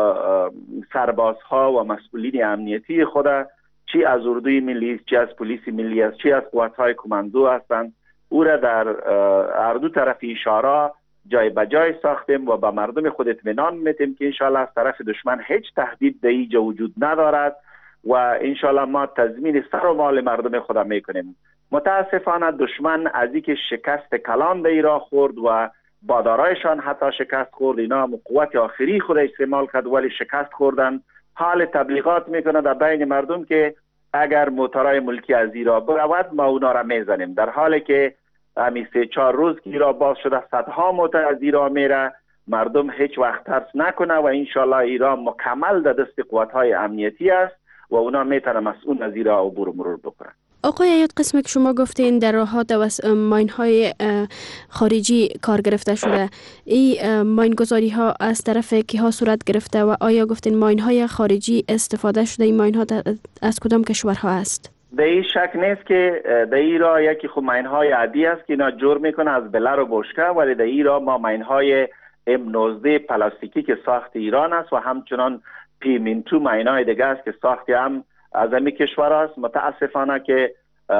Speaker 24: سربازها و مسئولین امنیتی خود چی از اردوی ملی است، چی از پلیس ملی است، چی از قواتهای کماندو هستند، او را در هر دو طرف اشاره جای به جای ساختیم و به مردم خود اطمینان میدیم که انشالله از طرف دشمن هیچ تهدید در اینجا وجود ندارد و انشالله ما تضمین سر و مال مردم خود میکنیم. متاسفانه دشمن از اینکه شکست کلان در ایران خورد و بادارایشان حتی شکست خورد، اینا قوت آخری خود استعمال کرد ولی شکست خوردن. حال تبلیغات میکنه در بین مردم که اگر موترهای ملکی از ایران برود ما اونا را میزنیم، در حالی که همین سه چهار روز که ایران باز شده صدها موتر از ایران میره. مردم هیچ وقت ترس نکنه و انشالله ایران مکمل در دست قوتهای امنیتی است و اونا میتونه مسئول از ایران عبور و مرور بکنه.
Speaker 26: آقای حیات، قسمی که شما گفتین در راه ماین های خارجی کار گرفته شده، این ماین گذاری ها از طرف کی ها صورت گرفته و آیا گفتین ماین های خارجی استفاده شده این ماین ها از کدام کشورها است؟
Speaker 24: در این شک نیست که در ایران یکی خب ماین های عادی است که اینا جور میکنه از بلر و بشکه، ولی در ایران ما ماین های ام نوزده پلاستیکی که ساخت ایران است و همچنان پیمینتو ماین های دیگه است که ساخت هم از امی کشور است. متاسفانه که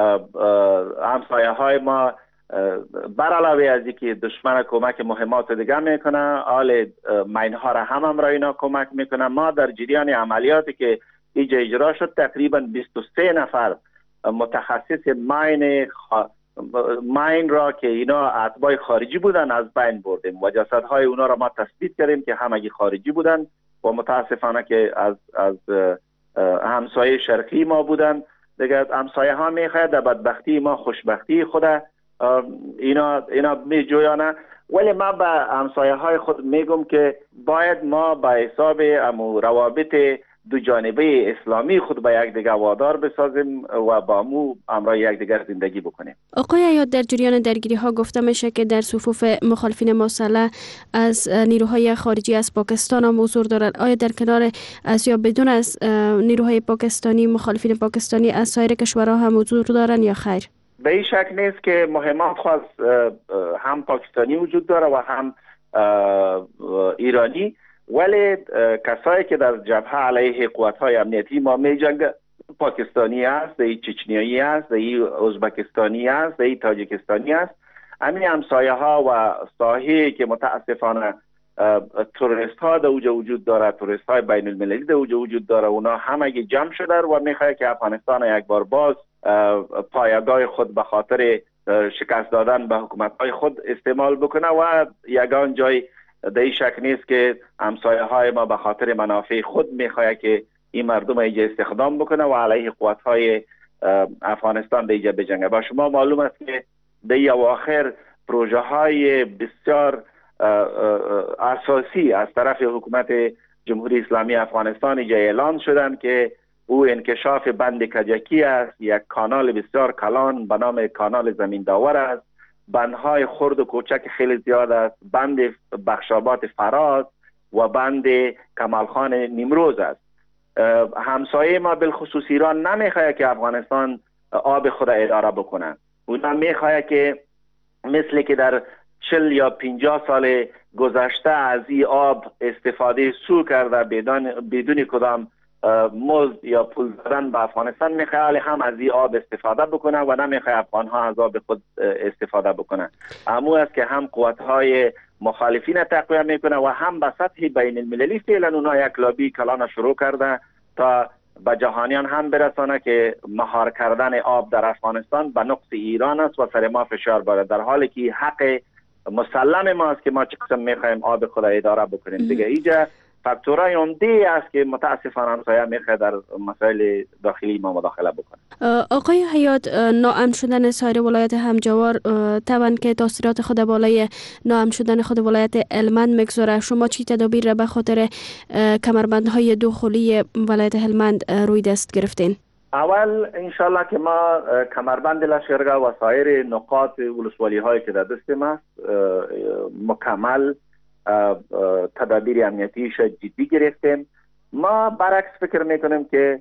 Speaker 24: همسایه های ما بر علاوه از اینکه دشمن کمک مهمات دیگه میکنه، حال مین ها را هم هم را اینا کمک میکنه. ما در جریان عملیاتی که اینجا اجرا شد تقریبا بیست و سه نفر
Speaker 14: متخصص ماین خ... ماین را که اینا اتباع خارجی بودن از بین بردیم و جسدهای اونا را ما تثبیت کردیم که همگی خارجی بودن و متاسفانه که از از همسایه شرقی ما بودن. دیگه همسایه ها میخواد در بدبختی ما خوشبختی خود اینا اینا میجویانه، ولی ما به همسایه های خود میگم که باید ما به حساب امو روابط دو جانبه اسلامی خود به یک دیگر وادار بسازیم و با مو امرای یک دیگر زندگی بکنیم.
Speaker 26: آقای عیاد، در جریان درگیری ها گفته میشه که در صفوف مخالفین مسلح از نیروهای خارجی از پاکستان هم حضور دارند. آیا در کنار از یا بدون از نیروهای پاکستانی مخالفین پاکستانی از سایر کشورها هم حضور دارند یا خیر؟
Speaker 14: به این شک نیست که مهمات خاص هم پاکستانی وجود داره و هم ایرانی، ولی کسایی که در جبهه علیه قوت‌های امنیتی ما می‌جنگن پاکستانی است، ای چچنیایی است، ای ازبکستانی است، ای تاجیکستانی است. همین همسایه ها و ساحلی که متاسفانه تروریست ها در اوجا وجود داره، تروریست های بین المللی در اوجا وجود داره، اونا همگی جمع شده و میخواد که افغانستان یک بار باز پایگاه خود به خاطر شکست دادن به حکومت های خود استعمال بکنه و یگان جای در این شک نیست که همسایه های ما به خاطر منافع خود میخواد که این مردم اینجا استخدام بکنه و علیه قوت های افغانستان به اینجا بجنگه. با شما معلوم است که در این اواخر پروژه های بسیار اساسی از طرف حکومت جمهوری اسلامی افغانستان اینجا اعلان شدن که او انکشاف بند کجکی است، یک کانال بسیار کلان به نام کانال زمین داور است، بندهای خرد و کوچک خیلی زیاد است، بند بخشابات فراز و بند کمالخان نیمروز است. همسایه ما بالخصوص ایران نمیخواد که افغانستان آب خود اداره بکنه. اونا میخواد که مثل که در چل یا پنجاه سال گذشته از این آب استفاده سو کرده بدون بدون کدام مزد یا پول دادن به افغانستان، میخواد هم از این آب استفاده بکنه و نمیخواد افغان ها از آب خود استفاده بکنه. امو است که هم قوت های مخالفین تقویه میکنه و هم به سطح بین المللی فعلا اونا یک لابی کلان شروع کرده تا به جهانیان هم برسانه که مهار کردن آب در افغانستان به نقص ایران است و سر ما فشار باره، در حالی که حق مسلم ما است که ما چه قسم میخوایم آب خود اداره بکنیم. دیگه اینجا فاکتورای عمده است که متاسفانه همسایه میخواد در مسائل داخلی ما مداخله بکنه.
Speaker 26: آقای حیات، ناامن شدن سایر ولایت همجوار طبعا که تاثیرات خود بالای ناامن شدن خود ولایت هلمند میگذاره، شما چی تدابیر را به خاطر کمربندهای داخلی ولایت هلمند روی دست گرفتین؟
Speaker 14: اول انشالله که ما کمربند لشکرگاه و سایر نقاط ولسوالی هایی که در دستیم است مکمل تدابیر امنیتیش جدی گرفتیم. ما برعکس فکر میکنیم که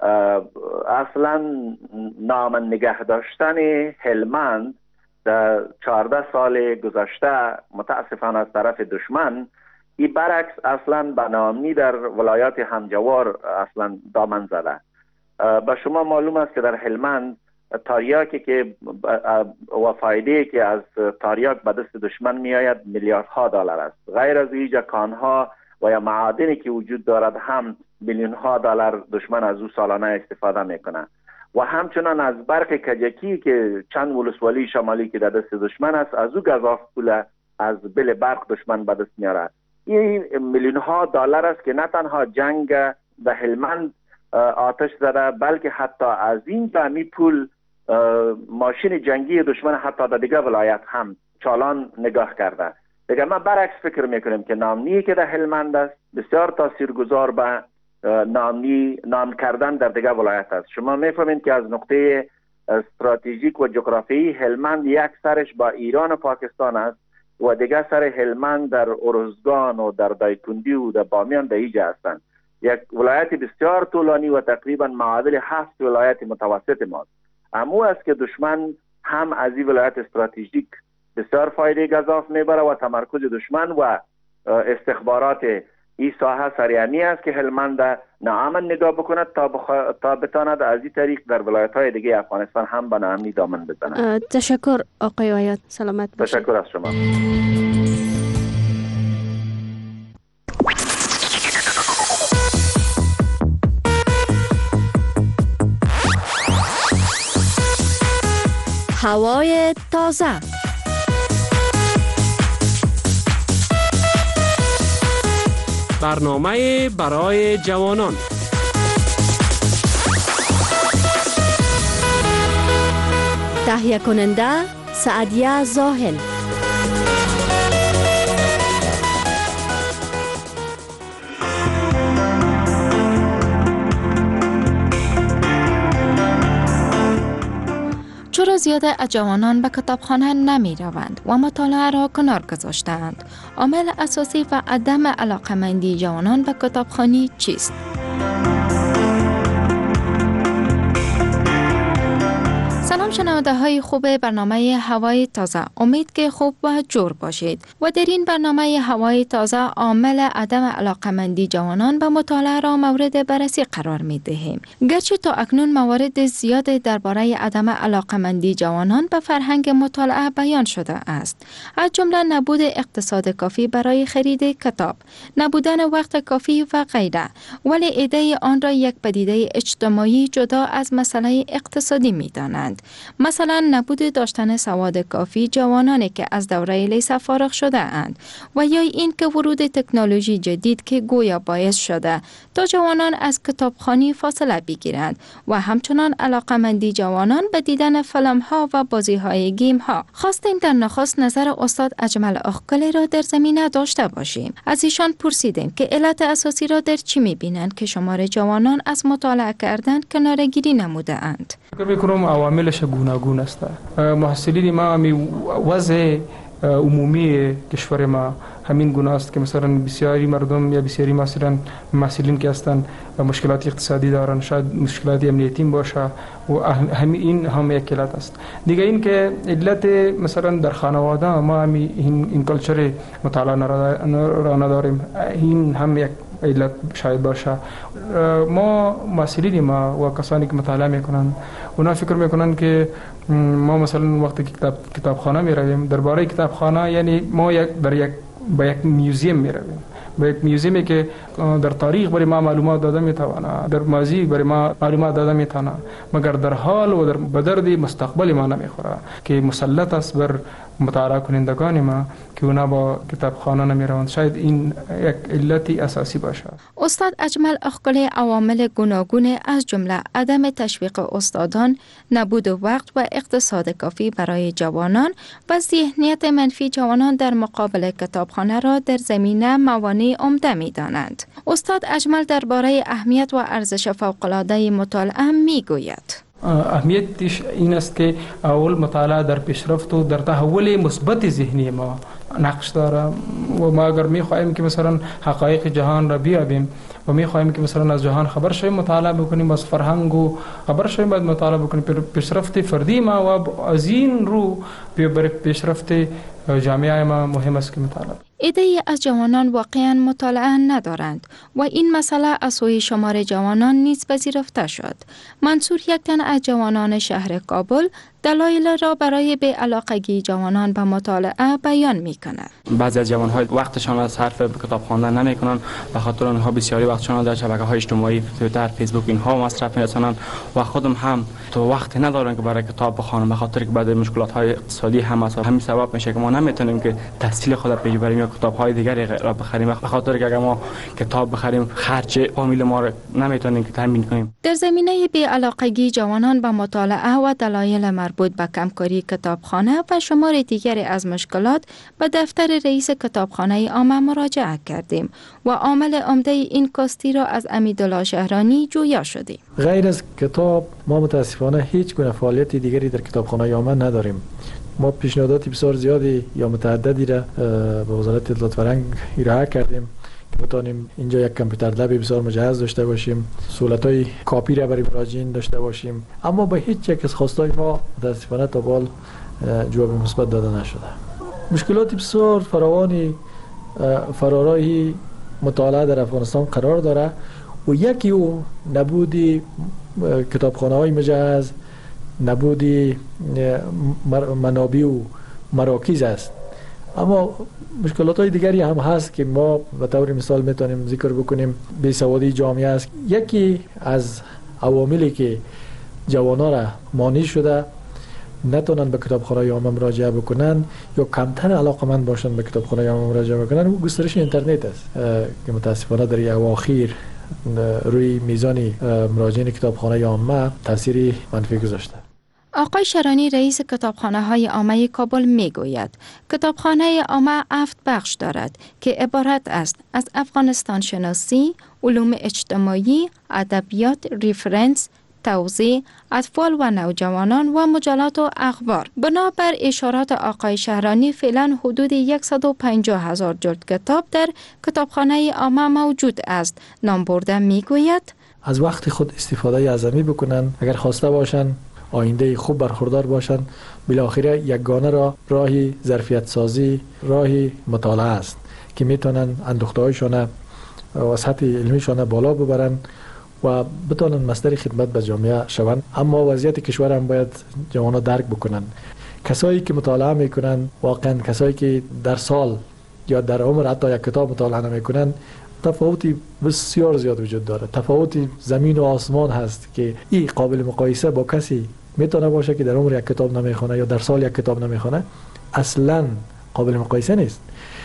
Speaker 14: اصلا ناامن نگه داشتن هلمند در چهارده سال گذشته متاسفانه از طرف دشمن، این برعکس اصلا به ناامنی در ولایات همجوار اصلا دامن زده. به شما معلوم است که در هلمند تاریاکی که و فایده که از تاریاک به دست دشمن می آید میلیاردها دلار است. غیر از اینجا کانها و یا معادنی که وجود دارد هم میلیون ها دلار دشمن از او سالانه استفاده میکنه و همچنان از برق کجکی که چند ولسوالی شمالی که در دست دشمن است از او گزاف پول از بل برق دشمن به دست میاره. این میلیون ها دلار است که نه تنها جنگ به هلمند آتش زده، بلکه حتی از این جمعی پول ماشین جنگی دشمن حتی در دیگه ولایت هم چالان نگاه کرده. دیگه ما برعکس فکر میکنیم که ناامنی که در هلمند است بسیار تاثیرگذار به ناامنی نام کردن در دیگه ولایت است. شما میفهمید که از نقطه استراتژیک و جغرافیایی هلمند یک سرش با ایران و پاکستان است و دیگه سر هلمند در ارزگان و در دایکندی و در بامیان در ایجا هستند. یک ولایت بسیار طولانی و تقریبا معادل هفت ولایت متوسط ماست. امو است که دشمن هم از این ولایت استراتژیک بسیار فایده گزاف میبره و تمرکز دشمن و استخبارات این ساحه سریعی است که هلمند ناامن نگاه بکند تا, بخ... تا بتاند از این طریق در ولایت های دیگه افغانستان هم به ناامنی دامن بزند.
Speaker 26: تشکر آقای حیات، سلامت باشید.
Speaker 14: تشکر از شما.
Speaker 15: هوای تازه.
Speaker 16: برنامه برای جوانان.
Speaker 15: تهیه کننده سعدیه زاهل. چرا زیاده از جوانان به کتابخانه نمی روند و مطالعه را کنار گذاشتند؟ عامل اساسی و عدم علاقمندی جوانان به کتابخوانی چیست؟ سلام شنونده های خوب برنامه هوای تازه، امید که خوب و جور باشید و در این برنامه هوای تازه عامل عدم علاقمندی جوانان به مطالعه را مورد بررسی قرار می دهیم. گرچه تا اکنون موارد زیاد درباره عدم علاقمندی جوانان به فرهنگ مطالعه بیان شده است، از جمله نبود اقتصاد کافی برای خرید کتاب، نبودن وقت کافی و غیره، ولی ایده آن را یک پدیده اجتماعی جدا از مسئله اقتصادی می دانند. مثلا نبود داشتن سواد کافی جوانانی که از دوره لیسه فارغ شده اند و یا این که ورود تکنولوژی جدید که گویا باعث شده تا جوانان از کتابخوانی فاصله بگیرند و همچنان علاقمندی جوانان به دیدن فیلم ها و بازی های گیم ها. خواستیم در نخست نظر استاد اجمل اخکلی را در زمینه داشته باشیم. از ایشان پرسیدیم که علت اساسی را در چی می بینند که شمار جوانان از مطالعه کردن کناره‌گیری نموده اند.
Speaker 17: فکر میکنم عواملش گوناگون است. محصلین ما می وضع عمومی کشور ما همین گونه است که مثلا بسیاری مردم یا بسیاری مثلا محصلین که هستند مشکلات اقتصادی دارند، شاید مشکلات امنیتی باشه و همین این هم یک علت است. دیگه این که علت مثلا در خانواده ما هم این این کلچر مطالعه را نداریم، این هم یک علت شاید باشه. ما مسئولین ما و کسانی که مطالعه میکنن اونا فکر میکنن که ما مثلا وقتی کتاب کتابخانه میرویم، درباره کتابخانه یعنی ما یک در یک به یک میوزیم میرویم، به یک میوزیمی که در تاریخ برای ما معلومات داده میتونه، در ماضی برای ما معلومات داده میتونه، مگر در حال و در بدرد مستقبل ما نمیخوره که مسلط است بر مطالعه کنندگان ما که اونا با کتابخانه نمیروند. شاید این یک علتی اساسی باشه.
Speaker 15: استاد اجمل اخکلی عوامل گوناگون از جمله عدم تشویق استادان، نبود وقت و اقتصاد کافی برای جوانان و ذهنیت منفی جوانان در مقابل کتابخانه را در زمینه موانع عمده می‌دانند. استاد اجمل درباره اهمیت و ارزش فوق‌العاده مطالعه می‌گوید.
Speaker 17: اهمیتش این است که اول مطالعه در پیشرفت و در تحول مثبت ذهنی ما نقش داره و ما اگر می‌خواهیم که مثلا حقایق جهان را بیابیم و می‌خواهیم که مثلا از جهان خبر شویم، مطالعه بکنیم، از فرهنگ و خبر شویم، بعد مطالعه بکنیم. پیشرفت فردی ما و از این رو برای پیشرفت جامعه ما مهم است که مطالعه.
Speaker 15: ایده از جوانان واقعا مطالعه ندارند و این مسئله از سوی شمار جوانان نیز پذیرفته شد. منصور یک تن از جوانان شهر کابل دلایل را برای به علاقگی جوانان به مطالعه بیان می کند.
Speaker 18: بعضی از جوان‌ها وقتشان را صرف کتاب خواندن نمی کنند، به خاطر آنها بسیاری وقتشان در شبکه‌های اجتماعی، توییتر، فیسبوک اینها مصرف می‌کنند و خودم هم تو وقت ندارن که برای کتاب بخوانم، به خاطر که بعد مشکلات‌های اقتصادی هم است. همین سبب میشه که ما نمیتونیم که تحصیل خود را پیش ببریم یا کتاب‌های دیگری را بخریم، به خاطر که اگر ما کتاب بخریم خرج فامیل ما را نمیتونیم که تامین کنیم.
Speaker 15: در زمینه بی‌علاقگی جوانان به مطالعه و دلایل مربوط به کمکاری کتابخانه و شمار دیگری از مشکلات به دفتر رئیس کتابخانه عامه مراجعه کردیم و عامل عمده این کاستی را از امیدالله شهرانی جویا شدیم.
Speaker 19: غیر از کتاب ما متاسفانه هیچ گونه فعالیت دیگری در کتابخانه عامه نداریم. ما پیشنهادات بسیار زیادی یا متعددی را به وزارت اطلاعات فرهنگ ارائه کردیم که بتانیم اینجا یک کامپیوتر لب بسیار مجهز داشته باشیم، سهولت‌های کاپی را برای مراجعین داشته باشیم، اما به هیچ یک از خواستای ما متاسفانه تا بال جواب مثبت داده نشده. مشکلات بسیار فراوانی فرارای مطالعه در افغانستان قرار داره و یکی او نبودی کتابخانه‌های مجهز، نبودی منابع و مراکز است. اما مشکلات های دیگری هم هست که ما به طور مثال میتونیم ذکر بکنیم. بیسوادی جامعه است. یکی از عواملی که جوانان را مانع شده نتونن به کتابخانه عامه مراجعه بکنن یا کمتر علاقمند باشن به کتابخانه عامه مراجعه بکنن، و گسترش اینترنت است که متاسفانه در اواخر روی میزان مراجعین کتابخانه عامه تاثیری منفی گذاشته.
Speaker 15: آقای شرانی رئیس کتابخانه های عامه کابل می گوید کتابخانه عامه هفت بخش دارد که عبارت است از افغانستان شناسی، علوم اجتماعی، ادبیات، ریفرنس، توزیع، اطفال و نوجوانان و مجلات و اخبار. بنابر اشارات آقای شهرانی فعلا حدود صد و پنجاه هزار جلد کتاب در کتابخانه عامه موجود است. نام برده می گوید
Speaker 19: از وقت خود استفاده عظمی بکنن، اگر خواسته باشن آینده خوب برخوردار باشن، بالاخره یگانه را راهی ظرفیت سازی، راهی مطالعه است که میتونن اندوخته هایشان و سطح علمیشان بالا ببرن و بتونن مصدر خدمت به جامعه شوند. اما وضعیت کشور هم باید جوانان درک بکنن. کسایی که مطالعه میکنن واقعا کسایی که در سال یا در عمر حتی یک کتاب مطالعه نمیکنن، تفاوتی بسیار زیاد وجود داره. تفاوتی زمین و آسمان هست که این قابل مقایسه با کسی میتونه باشه که در عمر یک کتاب نمیخونه یا در سال یک کتاب نمیخونه، اصلا قابل مقایسه نیست.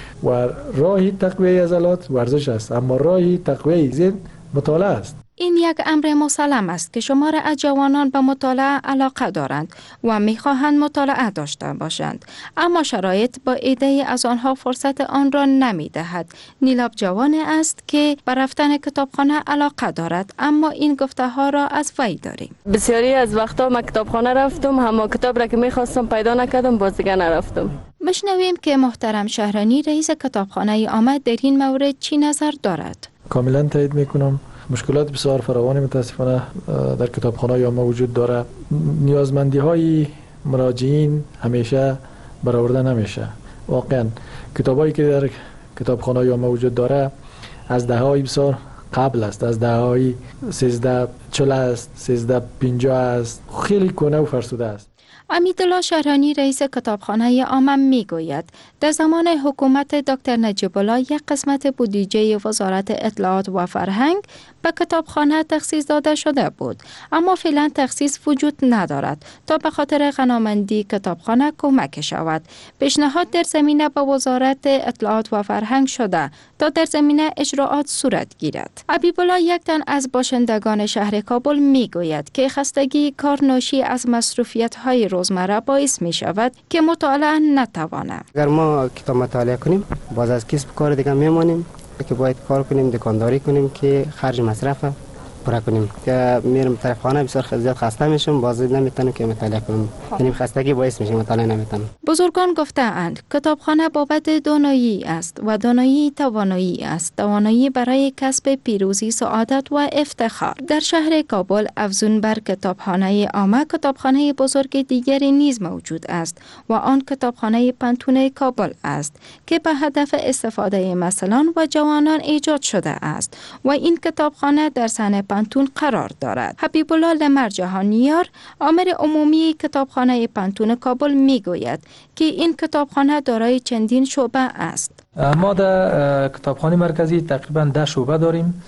Speaker 19: و راهی تقویه عضلات ورزش است، اما راهی تقویه ذهن مطالعه است.
Speaker 15: این یک امر مسلم است که شمار از جوانان به مطالعه علاقه دارند و میخواهند مطالعه داشته باشند، اما شرایط با عده‌ای از آنها فرصت آن را نمیدهد. نیلاب جوان است که به رفتن کتابخانه علاقه دارد، اما این گفته ها را از وی داریم.
Speaker 2: بسیاری از وقتا من کتابخانه رفتم، اما کتاب را که میخواستم پیدا نکردم، باز دیگه نرفتم.
Speaker 15: مشنویم که محترم شهرانی رئیس کتابخانه عامه در این مورد چی نظر دارد.
Speaker 19: کاملا تایید میکنم. مشکلات بسیار فراوانی متاسفانه در کتابخانه عامه وجود داره. نیازمندی های مراجعین همیشه برآورده نمیشه. واقعا کتابایی که در کتابخانه عامه وجود داره از دههای بسیار قبل است، از دههای سیزده چل است، سیزده پنجاه است، خیلی کهنه و فرسوده است.
Speaker 15: امیدالله شهرانی رئیس کتابخانه عامه می گوید در زمان حکومت دکتر نجیب الله یک قسمت بودجه وزارت اطلاعات و فرهنگ به کتابخانه تخصیص داده شده بود، اما فعلا تخصیص وجود ندارد تا به خاطر غنامندی کتابخانه کمک شود. پیشنهاد در زمینه به وزارت اطلاعات و فرهنگ شده تا در زمینه اجراعات صورت گیرد. حبیب الله یک تن از باشندگان شهر کابل می گوید که خستگی کار ناشی از مصروفیت های روزمره باعث می شود که مطالعه نتوانه.
Speaker 9: اگر ما کتاب مطالعه کنیم باز از کسب کار دیگه میمانیم که باید کار کنیم، دکانداری کنیم که خرج مصرف پورا کنیم. که میرم طرف خانه بسیار زیاد خسته میشم، باز نمیتونم که مطالعه کنم، یعنی خستگی باعث میشه مطالعه نمیتونم.
Speaker 15: بزرگان گفته‌اند کتابخانه بابت دانایی است و دانایی توانایی است، توانایی برای کسب پیروزی، سعادت و افتخار. در شهر کابل افزون بر کتابخانه عامه کتابخانه بزرگ دیگری نیز موجود است و آن کتابخانه پنتون کابل است که به هدف استفاده مسئولان و جوانان ایجاد شده است و این کتابخانه در سن پنتون قرار دارد. حبیب الله لمر جهانیار آمر عمومی کتابخانه پنتون کابل می گوید که این کتابخانه دارای چندین شعبه است.
Speaker 17: ما در کتابخانه مرکزی تقریبا ده شعبه داریم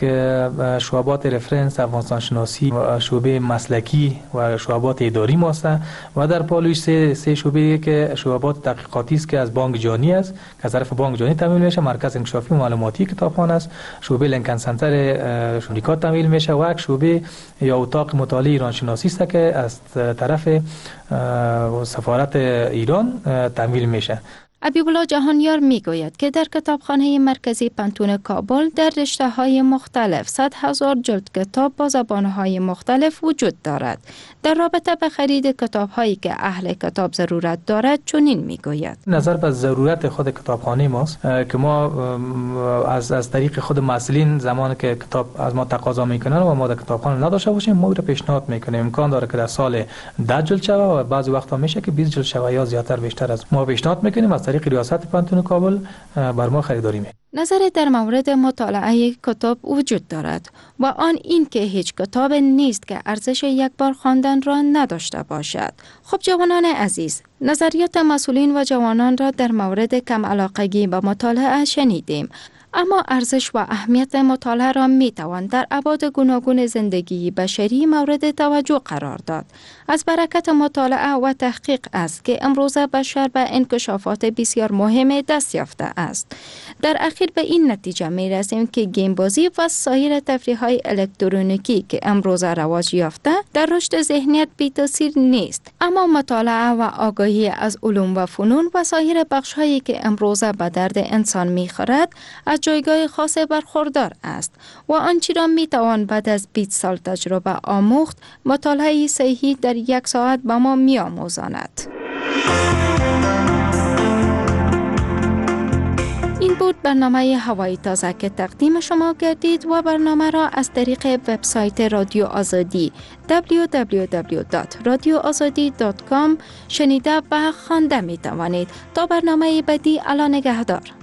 Speaker 17: که شعبات رفرنس، افغانستان شناسی، شعبه مسلکی و شعبات اداری ماست و در پالوش سه, سه شعبه که شعبات تحقیقاتی است که از بانک جهانی است که از طرف بانک جهانی تامین میشه، مرکز انکشافی و معلوماتی کتابخانه است، شعبه لینکن سنتر آمریکا تامین میشه و یک شعبه یا اتاق مطالعه ایران شناسی است که از طرف سفارت ایران تامین میشه.
Speaker 15: حبیب الله جهانیار می گوید که در کتابخانه مرکزی پنتون کابل در رشته های مختلف صد هزار جلد کتاب با زبان های مختلف وجود دارد. در رابطه به خرید کتاب هایی که اهل کتاب ضرورت دارد چنین می گوید.
Speaker 17: نظر به ضرورت خود کتابخانه ماست که ما از از طریق خود مسئولین زمانی که کتاب از ما تقاضا میکنن و ما در کتابخانه نداشته باشیم ما را پیشنهاد میکنیم. امکان داره که در سال ده جلد شوه و بعضی وقتا میشه که بیست جلد شوه یا زیاتر بیشتر از ما پیشنهاد میکنیم. از طریق ریاست پنتون کابل بر ما خریداری میکنه.
Speaker 15: نظر در مورد مطالعه کتاب وجود دارد و آن این که هیچ کتاب نیست که ارزش یک بار خواندن را نداشته باشد. خب جوانان عزیز، نظریات مسئولین و جوانان را در مورد کم علاقگی به مطالعه شنیدیم، اما ارزش و اهمیت مطالعه را می توان در ابعاد گوناگون زندگی بشری مورد توجه قرار داد. از برکت مطالعه و تحقیق است که امروزه بشر به انکشافات بسیار مهم دست یافته است. در اخیر به این نتیجه می رسیم که گیم بازی و سایر تفریح‌های الکترونیکی که امروزه رواج یافته در رشد ذهنیت بی تاثیر نیست، اما مطالعه و آگاهی از علوم و فنون و سایر بخش‌هایی که امروزه به درد انسان می‌خورد از جایگاه خاص برخوردار است و آنچه را می‌توان بعد از بیست سال تجربه آموخت، مطالعه صحیح در یک ساعت به ما می‌آموزاند. این بود برنامه هوای تازه که تقدیم شما گردید و برنامه را از طریق وبسایت رادیو آزادی دبلیو دبلیو دبلیو دات رادیو آزادی دات کام شنیده و خوانده می توانید. تا برنامه بعدی، الا نگهدار.